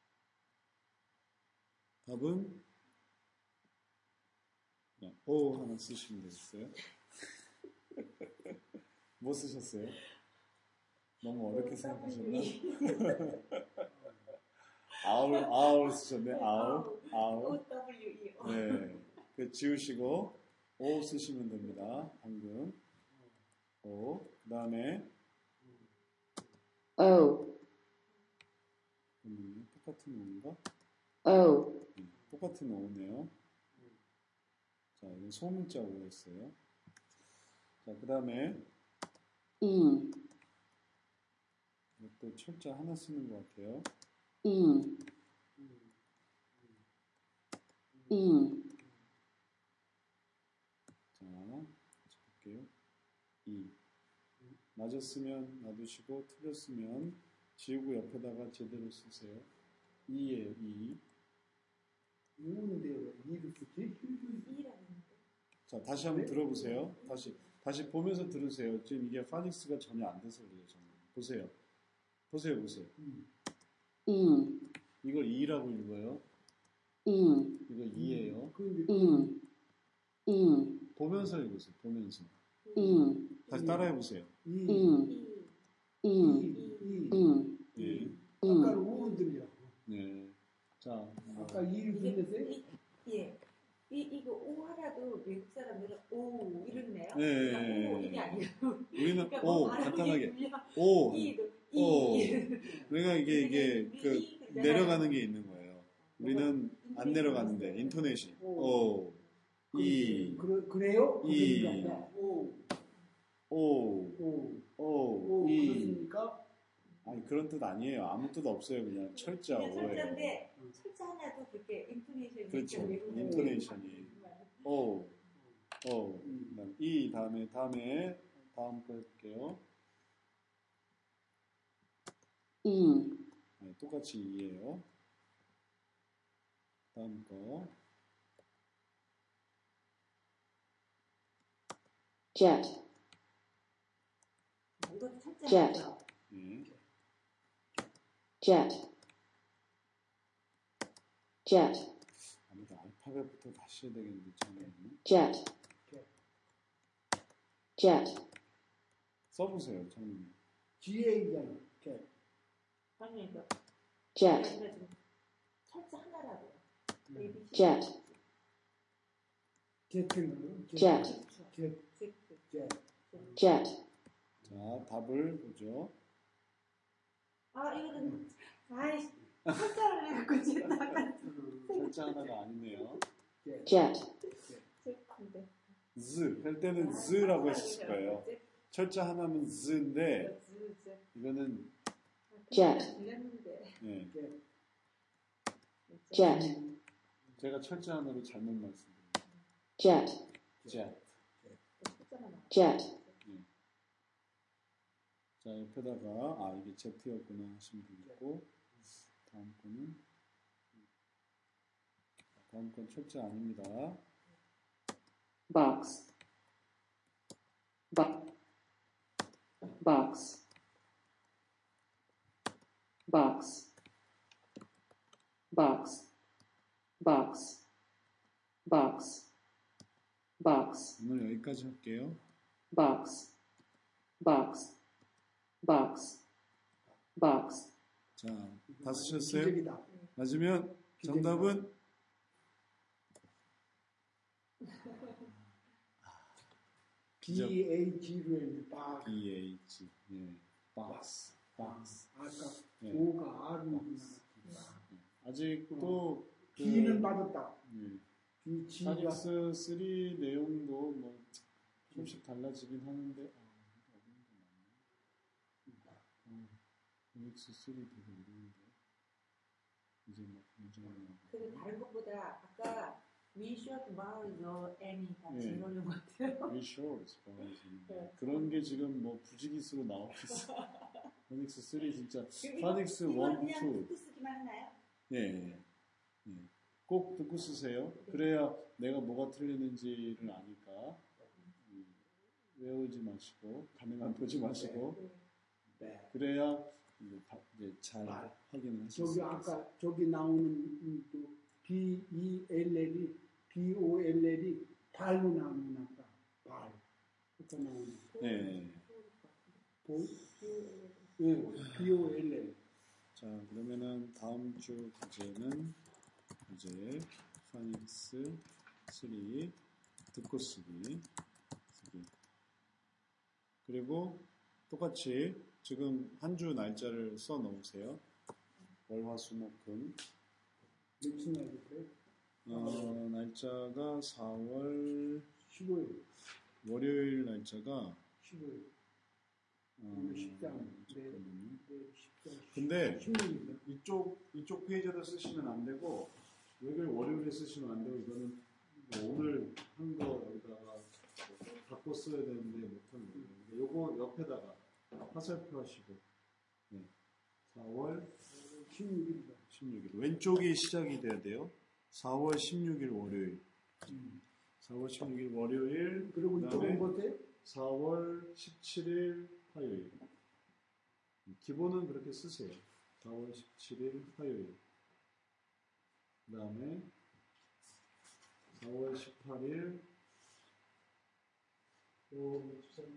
답은 그냥 O 하나 쓰시면 되겠어요. 뭐 쓰셨어요? 너무 어렵게 생각하셨나? 아울, 아울 쓰셨네. 아울, 아울. O W E O. 네. 그 지우시고 O 쓰시면 됩니다. 방금. O. 그 다음에 O, 음, 똑같은 O인가? O, 네, 똑같은 O네요. 자, 이건 소문자 O였어요. 자, 그 다음에 E, 또 철자 하나 쓰는 것 같아요. E, E, 자, 같이 볼게요. E. 맞았으면 놔두시고 틀렸으면 지우고 옆에다가 제대로 쓰세요. E예요, E. 누군데 이를 쓰지? 자, 다시 한번 들어보세요. 다시, 다시 보면서 들으세요. 지금 이게 파닉스가 전혀 안 돼서 그래요, 저는. 보세요. 보세요, 보세요. E, 이걸 E라고 읽어요. E, 이거 E예요. E, E, 보면서 읽으세요, 보면서. E, 다시 따라해보세요. 이, E, 이, E, 이. E, 네. 아까는 오를 들리라고. 네. 자, 뭐, 아까 이를 들렸어요? 이, 예. 이, 이거 오 하나도 외국 사람들은 오 이렇네요. 네. 그러니까 오 이게 아니에요. 우리는 그러니까 오, 뭐 간단하게. 발음이 오. 이도 오. 이. 그러니까 이게, 이게, 그, 이, 그잖아요. 내려가는 게 있는 거예요. 우리는 안 내려가는데, 인토네이션. 오. 이. 그래, 그래요? 이. 그러니까 오, 오. 오, 오. 오, 이. 그렇습니까? 아니, 그런 뜻 아니에요. 아무 뜻 없어요. 그냥 철자 그냥 오예요. 철자인데 철자 하나도 그렇게 인토네이션이 그렇죠. 있죠. 인토네이션이. 오. 오. 그다음 이 다음에, 다음에, 다음 거 해볼게요. E, 네, 똑같이 이예요. 다음 거. jet, 이것도 철자 jet, 하나죠. 예. jet, jet, 아무래도 알파벳부터 다시 해야 되겠는데, 처음에는. jet, jet, 써보세요, 처음에. 지혜이잖아. 개. 아니 이거 jet, 철자 하나라고요. A, B, C. jet, 제트는 jet, 제 제- 제 jet, 자, 답을 보죠. 아, 이거는, 아이, 철자를 해갖고 쨌다가 철자 하나가 아니네요. jet, 제인데. z 할 때는 z라고 했을 거예요. 철자 하나면 z인데 이거는 jet, 들렸는데. 예, jet, 제가 철자 하나로 잘못 말씀드렸어요. jet, jet. jet, 자, 옆에다가 아 이게 z였구나 하시면 되겠고 다음 거는 다음 건 철자 아닙니다. box, bo- box, box, box, box, box, box, 오늘 여기까지 할게요. box, box, box, box, 자, 다 쓰셨어요? 기적이다. 맞으면 정답은 B H로 했는데 박 B H. 예, box, box. 아까 예. 오가 R로 아직도 그, B는 받았다. 예, B G가 파닉스 삼 내용도 뭐 조금씩 달라지긴 하는데 아, 어려운 거 많네. 파닉스 삼 되게 어려운데 이제 막 굉장히 그리고 다른 것보다 아까 We should borrow your M이가 예. 제일 어려운 것 같아요. We sure is fine. 네. 그런 게 지금 뭐 부지기수로 나오고 있어. 파닉스 삼 진짜 이거- 파닉스 이건 일, 그냥 이 듣고 쓰기만 하나요? 예, 예. 예. 꼭 듣고 쓰세요. 그래야 내가 뭐가 틀리는지를 아니까 음, 외우지 마시고 가능한 보지 마시고 네. 그래야 이제, 다- 이제 잘 말. 확인을 하실 수 저기 있어요. 아까 저기 나오는 음, 또 B E L L이 B O L L이 발로 나오는 아까 발 그거 나오는 네. 보 예, B O L L 자 그러면은 다음 주 주제는 이제 파닉스 삼 듣고 쓰기 쓰기 그리고 똑같이 지금 한 주 날짜를 써 놓으세요. 월화수목금 며칠 날일까요? 어, 날짜가 사월 십오일 월요일 날짜가 십오일 어, 오늘 십삼 네, 잠깐만요. 네, 십삼 근데 십육일인가? 이쪽 이쪽 페이지에다 쓰시면 안 되고 여기를 월요일에 쓰시면 안 되고 이거는 뭐 오늘 한 거 여기다가 바꿔 써야 되는데 못하는 거예요. 요거 옆에다가 화살표 하시고 네. 사월 십육일이다. 십육 일 왼쪽이 시작이 돼야 돼요. 사월 십육 일 월요일 음. 사월 십육 일 월요일 그리고 그다음에 이쪽은 뭐지? 사월 십칠 일 화요일 기본은 그렇게 쓰세요. 사월 십칠 일 화요일 그 다음에 사월 십팔 일 또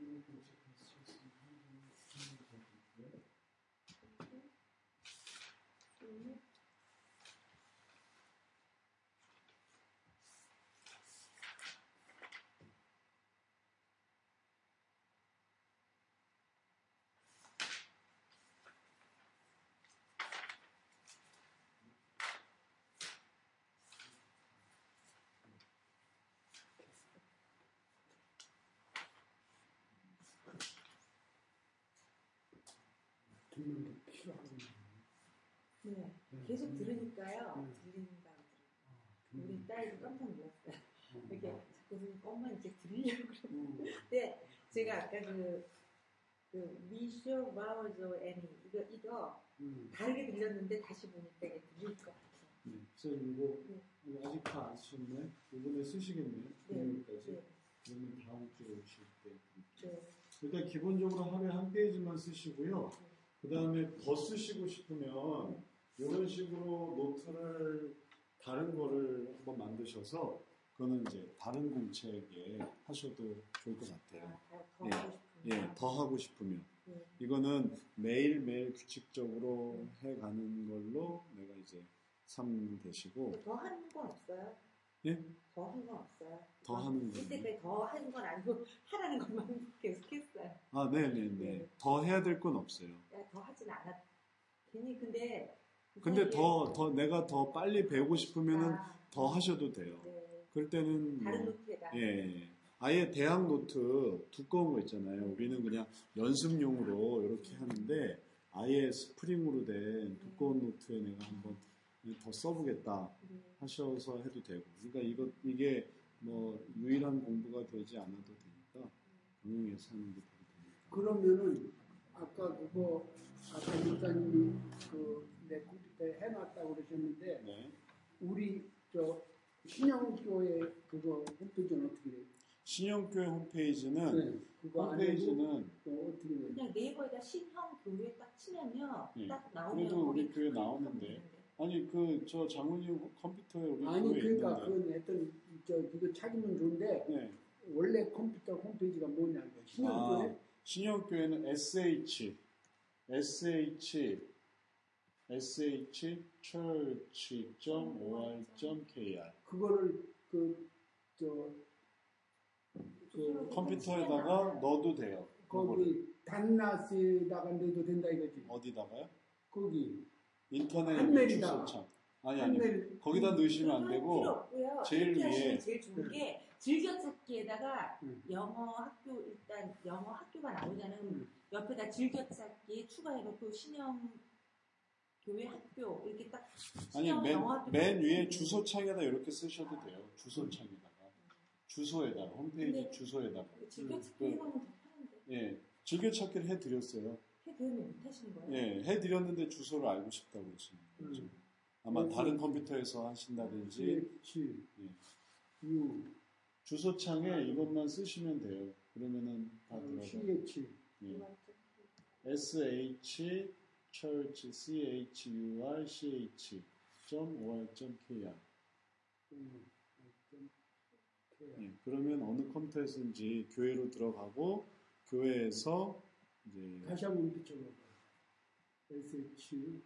듣는 게 필요하거든요. 네. 계속 들으니까요. 음. 들린다고 들어요. 음. 우리 딸도 깜짝 놀랐어요. 음. 이렇게 자꾸 들으니까 엄마 이제 들리려고 그러고. 음. 근데 제가 아까 그, 그 미쇼 마워조 애니 이거 이거 음. 다르게 들렸는데 다시 보니까 이게 들릴 것 같아요. 네, 선생님 이거 네. 이거 아직 다 안 쓰셨네. 이번에 쓰시겠네요. 네. 금요일까지. 네. 그러면 다음 주에 오실 때. 네. 일단 기본적으로 하루에 한 페이지만 쓰시고요. 그 다음에 더 쓰시고 싶으면 이런 식으로 노트를 다른 거를 한번 만드셔서 그거는 이제 다른 공책에 하셔도 좋을 것 같아요. 아, 더 예. 하고 싶으면. 예, 더 하고 싶으면. 네. 이거는 매일매일 규칙적으로 해가는 걸로 내가 이제 삼 되시고 더 하는 건 없어요? 예? 더 한 건 없어요. 더 하는 거. 이때까지 더 하는 건 아니고 하라는 것만 계속 했어요. 아, 네네네. 네. 더 해야 될 건 없어요. 더 하진 않았. 괜히 근데. 근데 더, 더, 내가 더 빨리 배우고 싶으면은 아, 더 하셔도 돼요. 네. 그럴 때는. 다른 뭐, 노트에다. 예. 아예 대학 노트 두꺼운 거 있잖아요. 우리는 그냥 연습용으로 이렇게 하는데 아예 스프링으로 된 두꺼운 노트에 내가 한번 더 써보겠다 하셔서 해도 되고. 그러니까 이거, 이게 뭐 유일한 공부가 되지 않아도 되니까 병행해서 하는 게 되게 되니까. 그러면은 아까 그거 아까 목사님이 그 내 컴퓨터에 해놨다고 그러셨는데 네. 우리 저 신영교회 그거 홈페이지는 어떻게 돼요? 신영교회 홈페이지는 네, 그거 홈페이지는 또 어떻게 돼요? 그냥 네이버에다 신형 교회 딱 치면요. 네. 딱 나오면. 그래도 우리 거기 교회 큰 나오는데. 있는데. 아니 그 저 장모님 컴퓨터에 우리 아니 교회 그러니까 있는데. 그건 하여튼 저 이거 찾으면 좋은데 네. 원래 컴퓨터 홈페이지가 뭐냐고요? 신영교회? 아, 신영교회는 sh sh sh church dot or dot kr 그거를 그저 그 컴퓨터에다가 넣어도 돼요. 거기 단나스에다가 넣어도 된다 이거지. 어디다가요? 거기 인터넷 한멜이다. 주소창. 아니 아니. 한멜 거기다 넣으시면 안 그건 되고 필요 없고요. 제일 이렇게 하시면 위에. 제일 좋은 게 즐겨찾기에다가 음. 영어 학교 일단 영어 학교가 나오잖아요. 음. 옆에다 즐겨찾기 추가해놓고 신형 교회 학교 이렇게 딱 아니 신형 맨, 영어 학교 맨 위에 주소창에다 이렇게 쓰셔도 돼요. 주소창에다가 주소에다가 홈페이지 근데 주소에다가 즐겨찾기 그- 해보면 더 편한데 예 즐겨찾기를 해드렸어요. 해드리면 못하시는 거예요? 예 해드렸는데 주소를 알고 싶다고 그러시는 거죠. 음. 아마 그래서- 다른 컴퓨터에서 하신다든지 칠, 예. 유, 주소창에 이것만 쓰시면 돼요. 그러면은 다 들어가요. ch, 예. sh church church or kr 음, 예, 그러면 어느 컴퓨터에서인지 교회로 들어가고 교회에서 이제 다시 한번 붙여봐봐. sh, sh,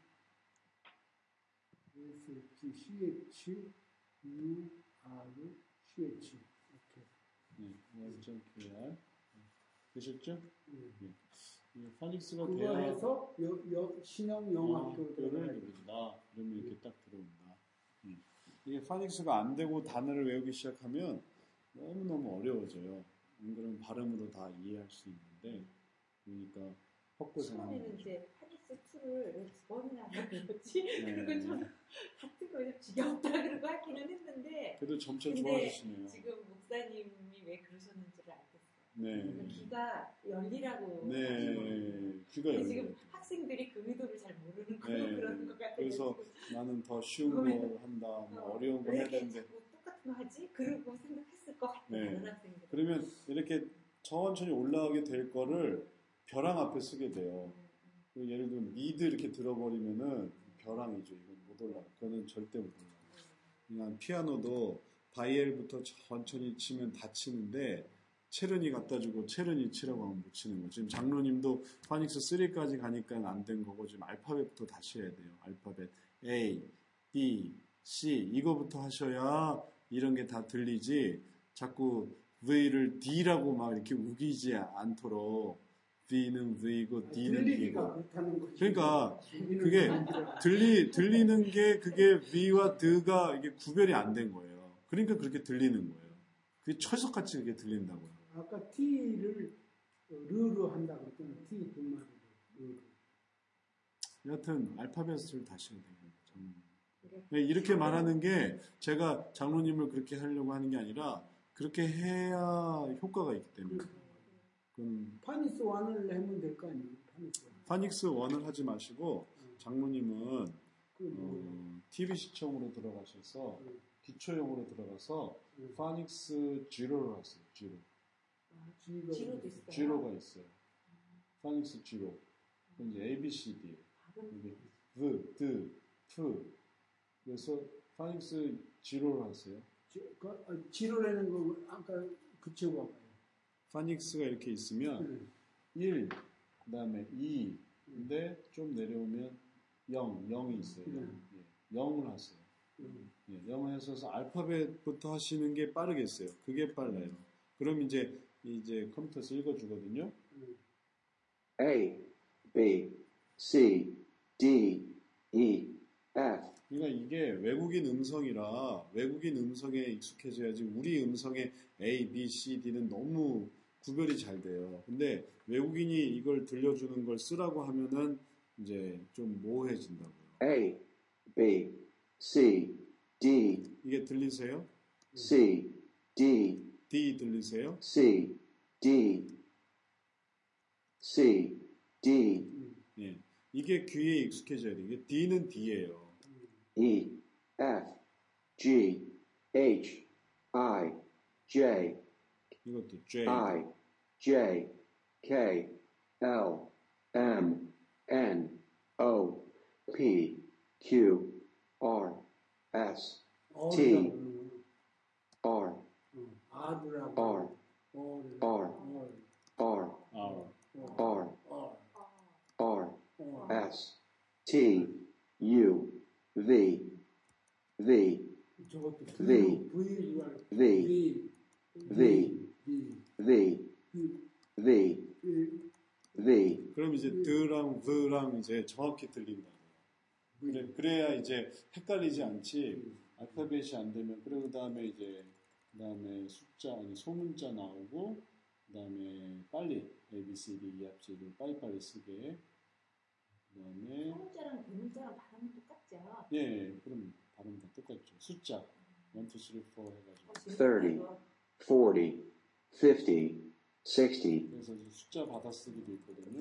ch, u, r, ch. 이렇게. 예, or.kr 되셨죠? 음. 예, 파닉스가 그거 돼야 해서 여, 여, 신형 영어학교로 학교를 들어가야 돼. 누른다. 그러면 이렇게 딱 들어온다. 예. 이게 파닉스가 안 되고 단어를 외우기 시작하면 너무너무 어려워져요. 안 그러면 발음으로 다 이해할 수 있는데 그러니까 헛고생하는 처음에는 거죠. 이제 파닉스 이를 왜 두 번이나 하는 거지? 네. 그건 좀 같은 거 좀 지겹다 그러고 하기는 했는데 그래도 점차 근데 좋아지시네요. 지금 목사님이 왜 그러셨는지를 알겠어요. 네. 그러니까 귀가 열리라고 네. 하시거든요. 귀가 근데 열려요. 지금 학생들이 그 의도를 잘 모르는 거 네. 그런 것 같아요. 그래서 나는 더 쉬운 거 한다, 뭐 어려운 거 왜 해야 이렇게 되는데 자꾸 똑같은 거 하지? 그러고 생각했을 것 같아요. 네. 다른 학생들. 그러면 이렇게 천천히 올라가게 될 거를 벼랑 앞에 쓰게 돼요. 그 예를 들면 미드 이렇게 들어버리면은 벼랑이죠. 이건 못 올라가. 그거는 절대 못 올라가. 그냥 피아노도 바이엘부터 천천히 치면 다 치는데 체르니 갖다 주고 체르니 치라고 하면 못 치는 거죠. 지금 장로님도 파닉스 삼까지 가니까 안 된 거고 지금 알파벳부터 다시 해야 돼요. 알파벳 A, B, C 이거부터 하셔야 이런 게 다 들리지 자꾸 V를 D라고 막 이렇게 우기지 않도록 V는 V고 D는 들리기가 D고 그렇다는 거지. 그러니까 들리는 그게 사람들은 들리, 들리는 게 그게 V와 D가 이게 구별이 안 된 거예요. 그러니까 그렇게 들리는 거예요. 그게 철석같이 그렇게 들린다고요. 아까 T를 르로 한다고 했잖아. T 분말로 르. 여하튼 알파벳을 다시 해야 돼요. 장로님. 이렇게 말하는 게 제가 장로님을 그렇게 하려고 하는 게 아니라 그렇게 해야 효과가 있기 때문에. 그건 파니스 원을 하면 될 거 아니에요. 파니스 원. 파닉스 원을 하지 마시고 장로님은 그 뭐, 어, 티비 시청으로 들어가셔서 음. 기초용으로 들어가서 음. 파닉스 지로를 하세요. 지로. 아, G가 지로도 있어요. 지로가 있어요. 파닉스 지로. 그건 이제 A, B, C, D. 발음 이게 V, D, F. 그래서 파닉스 지로를 하세요. 지, 그, 아, 지로라는 거 아까 그치고 와봐요. 파닉스가 이렇게 있으면 음. 일, 그 다음에 이, 근데 좀 내려오면 영, 영이 있어요. 음. 예, 영을 하세요. 음. 예, 영어에 있어서 알파벳부터 하시는 게 빠르겠어요. 그게 빨라요. 그럼 이제 이제 컴퓨터에서 읽어주거든요. A, B, C, D, E, F. 그러니까 이게 외국인 음성이라 외국인 음성에 익숙해져야지 우리 음성의 A, B, C, D는 너무 구별이 잘 돼요. 근데 외국인이 이걸 들려주는 걸 쓰라고 하면은 이제 좀 모호해진다고요. A, B, C, D. 이게 들리세요? C, D. D 들리세요? C, D. C, D. 예. 이게 귀에 익숙해져야 돼요. 이게 D는 D예요. E, F, G, H, I, J. 이것도 J. I, J, K, L, M, N, O, P, Q, R, S, T, R, 아들하고 R, 어를 R, R, R. R, 어, R, 어. S, T, U, V, V, 저것도 V, V, V, V, V, V, V, V. 그럼 이제 드랑 v랑 이제 정확히 들린다. 그래, 그래야 이제 헷갈리지 않지. 알파벳이 안 되면 그래 그 다음에 이제 그 다음에 숫자 아니 소문자 나오고 그 다음에 빨리 A, B, C, D, E, F, G를 빨리빨리 쓰게. 그 다음에 소문자랑 대문자랑 발음은 똑같죠. 예, 그럼 발음 다 똑같죠. 숫자 일, 이, 삼, 사 해가지고. thirty, forty, fifty, sixty. 그래서 이제 숫자 받아쓰기도 있거든요.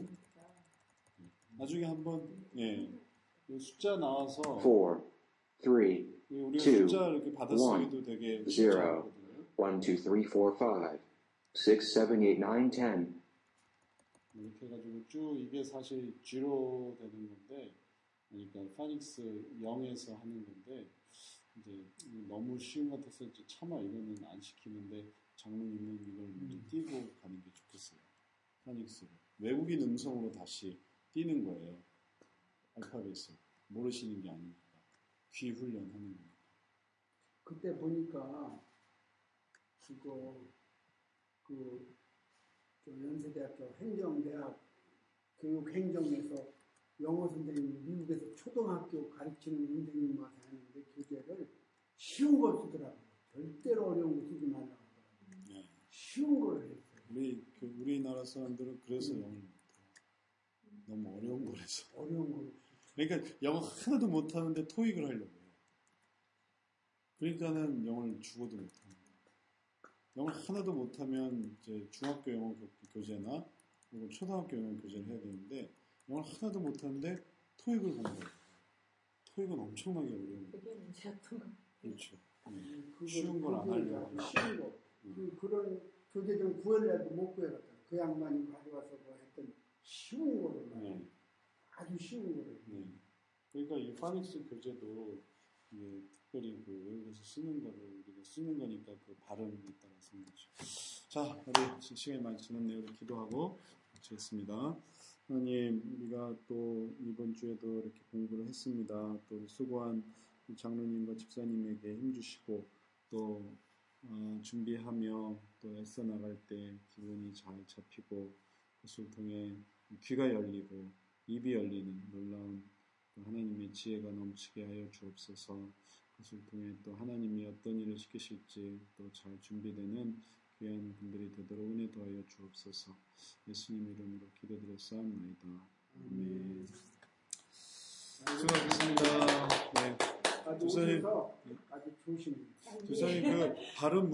나중에 한번 예, 이 숫자 나와서 four, three, 우리가 two, 숫자 이렇게 받아쓰기도 되게 쉽지 zero, 않거든요. one, two, three, four, five, six, seven, eight, nine, ten. 이렇게 해가지고 쭉 이게 사실 G로 되는 건데, 그러니까 파닉스 영에서 하는 건데 이제 너무 쉬운 것 같아서 이제 차마 이거는 안 시키는데 장로님은 이걸 먼저 띄고 가는 게 좋겠어요. 파닉스를 외국인 음성으로 다시 띄는 거예요. 알파벳을 모르시는 게 아니니까 귀 훈련하는 거예요. 그때 보니까 그거 그, 그 연세대학교 행정대학 교육행정에서 영어 선생님 미국에서 초등학교 가르치는 선생님 와서 하는데 교재를 쉬운 걸 쓰더라고요. 절대로 어려운 거 쓰지 말라고 하더라고요. 네. 쉬운 걸 했어요. 우리 그 우리나라 사람들은 그래서 음. 영어를 못해요. 너무 어려운 거라서. 어려운 걸. 그러니까 영어 하나도 못하는데 토익을 하려고 해요. 그러니까는 영어를 죽어도 못해요. 영어를 하나도 못하면 이제 중학교 영어 교재나 혹은 초등학교 영어 교재를 해야 되는데 영어를 하나도 못하는데 토익을 공부해요. 토익은 엄청나게 어려운 거예요. 그게 문제였던 거. 그렇죠. 네. 그걸, 쉬운 걸 안 하려고. 쉬운 거. 음. 그, 그런 교재 좀 구해내도 못 구해갔다. 그 양반이 가져와서 뭐 했던 쉬운 거를. 네. 아주 쉬운 거를. 네. 그러니까 이 파닉스 교재도 이게 특별히 그 외국에서 쓰는 거를 우리가 쓰는 거니까 그 발음에 따라 쓰는 거죠. 자, 우리 시간이 많이 지났네요. 우리 기도하고 마치겠습니다. 하나님, 우리가 또 이번 주에도 이렇게 공부를 했습니다. 또 수고한 장로님과 집사님에게 힘주시고 또 어, 준비하며 또 애써 나갈 때 기분이 잘 잡히고 그것을 통해 귀가 열리고 입이 열리는 놀라운 하나님의 지혜가 넘치게 하여 주옵소서. 그것을 통해 또 하나님이 어떤 일을 시키실지 또 잘 준비되는 귀한 분들이 되도록 은혜 더하여 주옵소서. 예수님 이름으로 기도드렸사옵나이다. 아멘. 수고하셨습니다. 네. 아주 주사님, 오셔서 아주 조심히. 주사님 그 발음